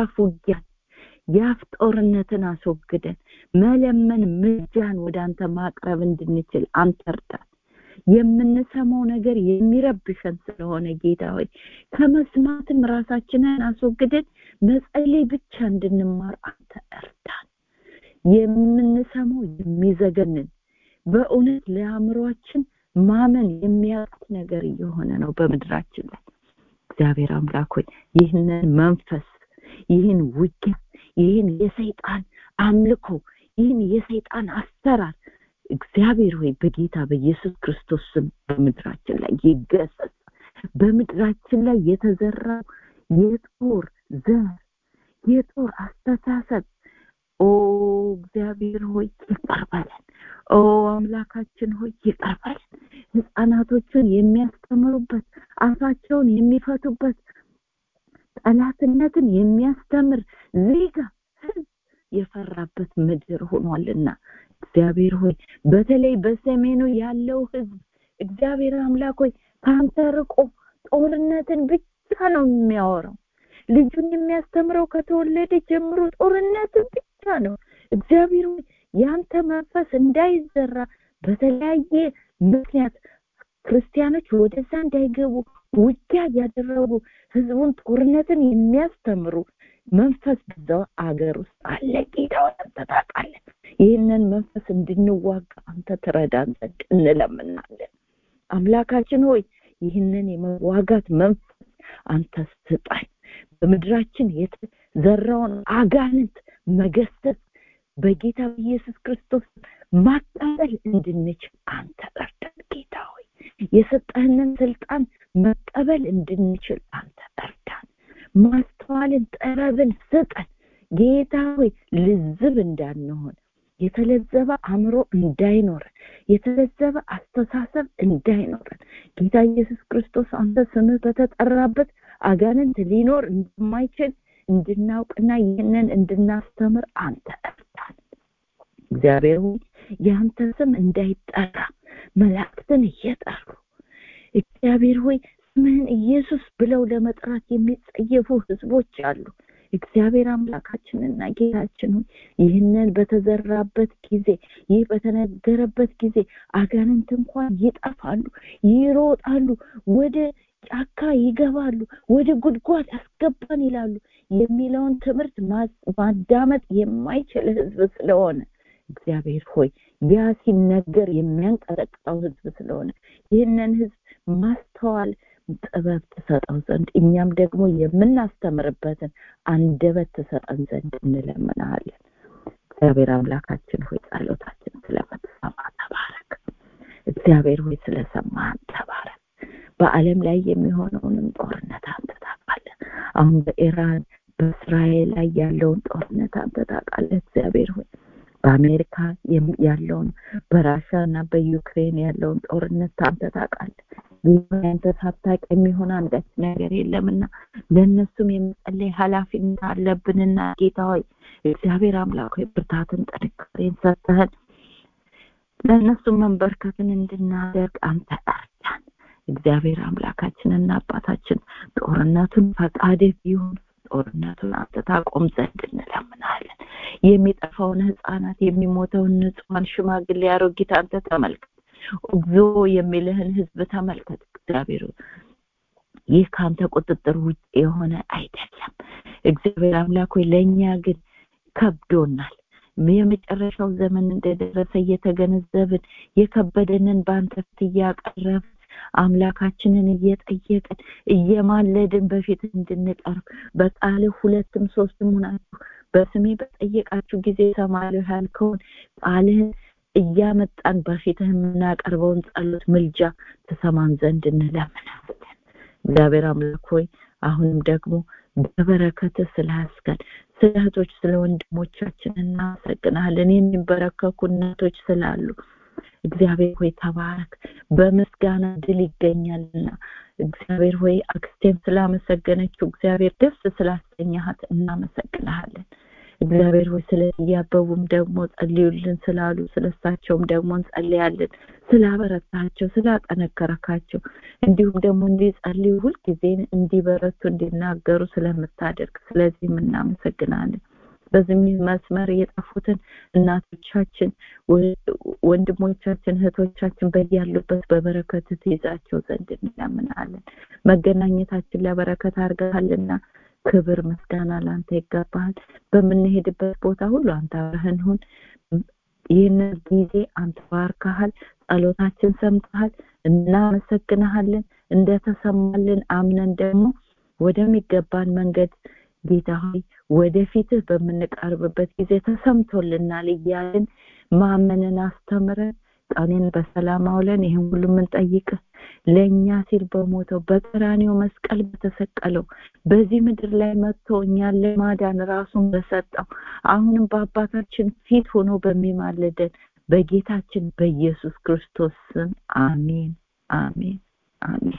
D: ያፍ ጦርነትን አስወግደን መለመን ምልጃን ወደ አንተ ማቅረብ እንድንችል አንተ እርዳን። የምንሰማው ነገር የሚረብሸን ስለሆነ ጌታ ሆይ ከመስማትም ራሳችንን አስወግደን መጸለይ ብቻ እንድንማር አንተ እርዳን። የምንሰማው የሚዘገንን በእውነት ለአእምሮአችን ማመን የሚያቅት ነገር እየሆነ ነው በምድራችን ላይ። እግዚአብሔር አምላክ ሆይ ይህንን መንፈስ ይህን ውጊያ ይህን የሰይጣን አምልኮ ይህን የሰይጣን አሰራር እግዚአብሔር ሆይ በጌታ በኢየሱስ ክርስቶስ ስም በምድራችን ላይ ይገሰጽ። በምድራችን ላይ የተዘራው የጦር ዘር የጦር አስተሳሰብ እግዚአብሔር ሆይ ይቅር በለን። አምላካችን ሆይ ይቅር በለን። ሕፃናቶችን የሚያስተምሩበት አፋቸውን የሚፈቱበት ጠላትነትን የሚያስተምር ዜጋ የፈራበት ምድር ሆኗልና እግዚአብሔር ሆይ በተለይ በሰሜኑ ያለው ሕዝብ እግዚአብሔር አምላክ ሆይ ካንተ ርቆ ጦርነትን ብቻ ነው የሚያወራው። ልጁን የሚያስተምረው ከተወለደ ጀምሮ ጦርነትን ብቻ ነው። እግዚአብሔር ሆይ ያንተ መንፈስ እንዳይዘራ በተለያየ ምክንያት ክርስቲያኖች ወደዛ እንዳይገቡ ውጊያ ያደረጉ ህዝቡን ጦርነትን የሚያስተምሩ መንፈስ በዛው አገር ውስጥ አለ። ጌታው አንተ ታውቃለህ። ይህንን መንፈስ እንድንዋጋ አንተ ትረዳን ዘንድ እንለምናለን። አምላካችን ሆይ ይህንን የመዋጋት መንፈስ አንተ ስጠን። በምድራችን የተዘራውን አጋንንት መገሰጽ በጌታ በኢየሱስ ክርስቶስ ማቃጠል እንድንችል አንተ እርዳን። ጌታ ሆይ የሰጠህንን ስልጣን መቀበል እንድንችል አንተ እርዳን። ማስተዋልን ጥበብን ስጠን ጌታ ሆይ ልዝብ እንዳንሆን፣ የተለዘበ አእምሮ እንዳይኖረን፣ የተለዘበ አስተሳሰብ እንዳይኖረን ጌታ ኢየሱስ ክርስቶስ አንተ ስምህ በተጠራበት አጋንንት ሊኖር እንደማይችል እንድናውቅና ይህንን እንድናስተምር አንተ እርዳን። እግዚአብሔር ሆይ ያንተ ስም እንዳይጠራ መላእክትን እየጠሩ እግዚአብሔር ሆይ ስምህን ኢየሱስ ብለው ለመጥራት የሚጸየፉ ህዝቦች አሉ። እግዚአብሔር አምላካችንና ጌታችን ሆይ ይህንን በተዘራበት ጊዜ ይህ በተነገረበት ጊዜ አጋንንት እንኳን ይጠፋሉ፣ ይሮጣሉ፣ ወደ ጫካ ይገባሉ፣ ወደ ጉድጓድ አስገባን ይላሉ የሚለውን ትምህርት ማዳመጥ የማይችል ህዝብ ስለሆነ እግዚአብሔር ሆይ ያ ሲነገር የሚያንቀጠቅጠው ህዝብ ስለሆነ ይህንን ህዝብ ማስተዋል ጥበብ ተሰጠው ዘንድ እኛም ደግሞ የምናስተምርበትን አንደበት ተሰጠን ዘንድ እንለምናለን። እግዚአብሔር አምላካችን ሆይ ጸሎታችን ስለምትሰማ ተባረክ። እግዚአብሔር ሆይ ስለሰማን ተባረክ። በዓለም ላይ የሚሆነውንም ጦርነት አንተ ታውቃለህ። አሁን በኢራን በእስራኤል ላይ ያለውን ጦርነት አንተ ታውቃለህ። እግዚአብሔር ሆይ በአሜሪካ ያለውን በራሻና በዩክሬን ያለውን ጦርነት አንተ ታውቃለህ። ያንተ ሳታውቅ የሚሆን አንዳች ነገር የለምና ለእነሱም የመጸለይ ኃላፊነት አለብንና ጌታ ሆይ እግዚአብሔር አምላክ ሆይ ብርታትን ጥንካሬን ሰጥተህን ለእነሱ መንበርከትን እንድናደርግ አንተ እርዳን። እግዚአብሔር አምላካችንና አባታችን ጦርነቱን ፈቃድህ ቢሆን ጦርነቱን አንተ ታቆም ዘንድ እንለምናለን። የሚጠፋውን ህፃናት የሚሞተውን ንጹሃን ሽማግሌ አሮጊት አንተ ተመልከት። እግዚኦ የሚልህን ህዝብ ተመልከት። እግዚአብሔር ይህ ካንተ ቁጥጥር ውጭ የሆነ አይደለም። እግዚአብሔር አምላክ ሆይ ለእኛ ግን ከብዶናል። የመጨረሻው ዘመን እንደደረሰ እየተገነዘብን የከበደንን በአንተ ፊት እያቀረብን አምላካችንን እየጠየቅን እየማለድን በፊት እንድንቀርብ በቃልህ 2 3 ሆናችሁ በስሜ በጠየቃችሁ ጊዜ እሰማለሁ ያልከውን ቃልህን እያመጣን በፊትህ የምናቀርበውን ጸሎት ምልጃ ተሰማን ዘንድ እንለምናለን። እግዚአብሔር አምላክ ሆይ አሁንም ደግሞ በበረከትህ ስላስከን ስለ እህቶች ስለ ወንድሞቻችን እናመሰግናለን። የሚበረከኩ እናቶች ስላሉ እግዚአብሔር ሆይ ተባረክ። በምስጋና ድል ይገኛልና እግዚአብሔር ሆይ አክስቴም ስላመሰገነችው እግዚአብሔር ደስ ስላሰኛሃት እናመሰግናለን። እግዚአብሔር ሆይ ስለያበቡም ደግሞ ጸልዩልን ስላሉ ስለሳቸውም ደግሞ እንጸልያለን። ስላበረታቸው ስላጠነከረካቸው እንዲሁም ደግሞ እንዲጸልዩ ሁልጊዜ እንዲበረቱ እንዲናገሩ ስለምታደርግ ስለዚህም እናመሰግናለን። በዚህ መስመር የጠፉትን እናቶቻችን ወንድሞቻችን እህቶቻችን በያሉበት በበረከት ትይዛቸው ዘንድ እንለምናለን። መገናኘታችን ለበረከት አድርገሃልና ክብር ምስጋና ላንተ ይገባል። በምንሄድበት ቦታ ሁሉ አንተ አብረን ሁን። ይህን ጊዜ አንተ ባርከሃል። ጸሎታችን ሰምተሃል። እናመሰግናለን። እንደተሰማልን አምነን ደግሞ ወደሚገባን መንገድ ጌታ ሆይ ወደፊትህ በምንቀርብበት ጊዜ ተሰምቶልናል እያልን ማመንን አስተምረን ቀኔን በሰላም አውለን ይሄን ሁሉ የምንጠይቅህ ለኛ ሲል በሞተው በቀራንዮ መስቀል በተሰቀለው በዚህ ምድር ላይ መጥቶ እኛን ለማዳን ራሱን በሰጠው አሁንም በአባታችን ፊት ሆኖ በሚማልደን በጌታችን በኢየሱስ ክርስቶስ ስም አሜን አሜን አሜን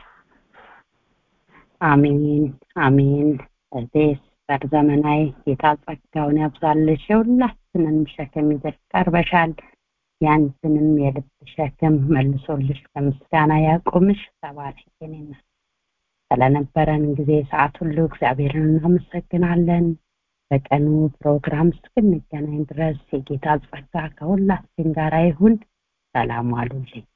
A: አሜን አሜን። እዚህ በዘመናዊ ጌታ ጸጋውን ያብዛልሽ። ሁላችንን ሸክም ይዘሽ ቀርበሻል። ያንተንም የልብ ሸክም መልሶልሽ በምስጋና ያቆምሽ። ተባረኪና ስለነበረን ጊዜ ሰዓት ሁሉ እግዚአብሔርን እናመሰግናለን። በቀኑ ፕሮግራም እስክንገናኝ ድረስ የጌታ ጸጋ ከሁላችን ጋር ይሁን። ሰላም ዋሉልኝ።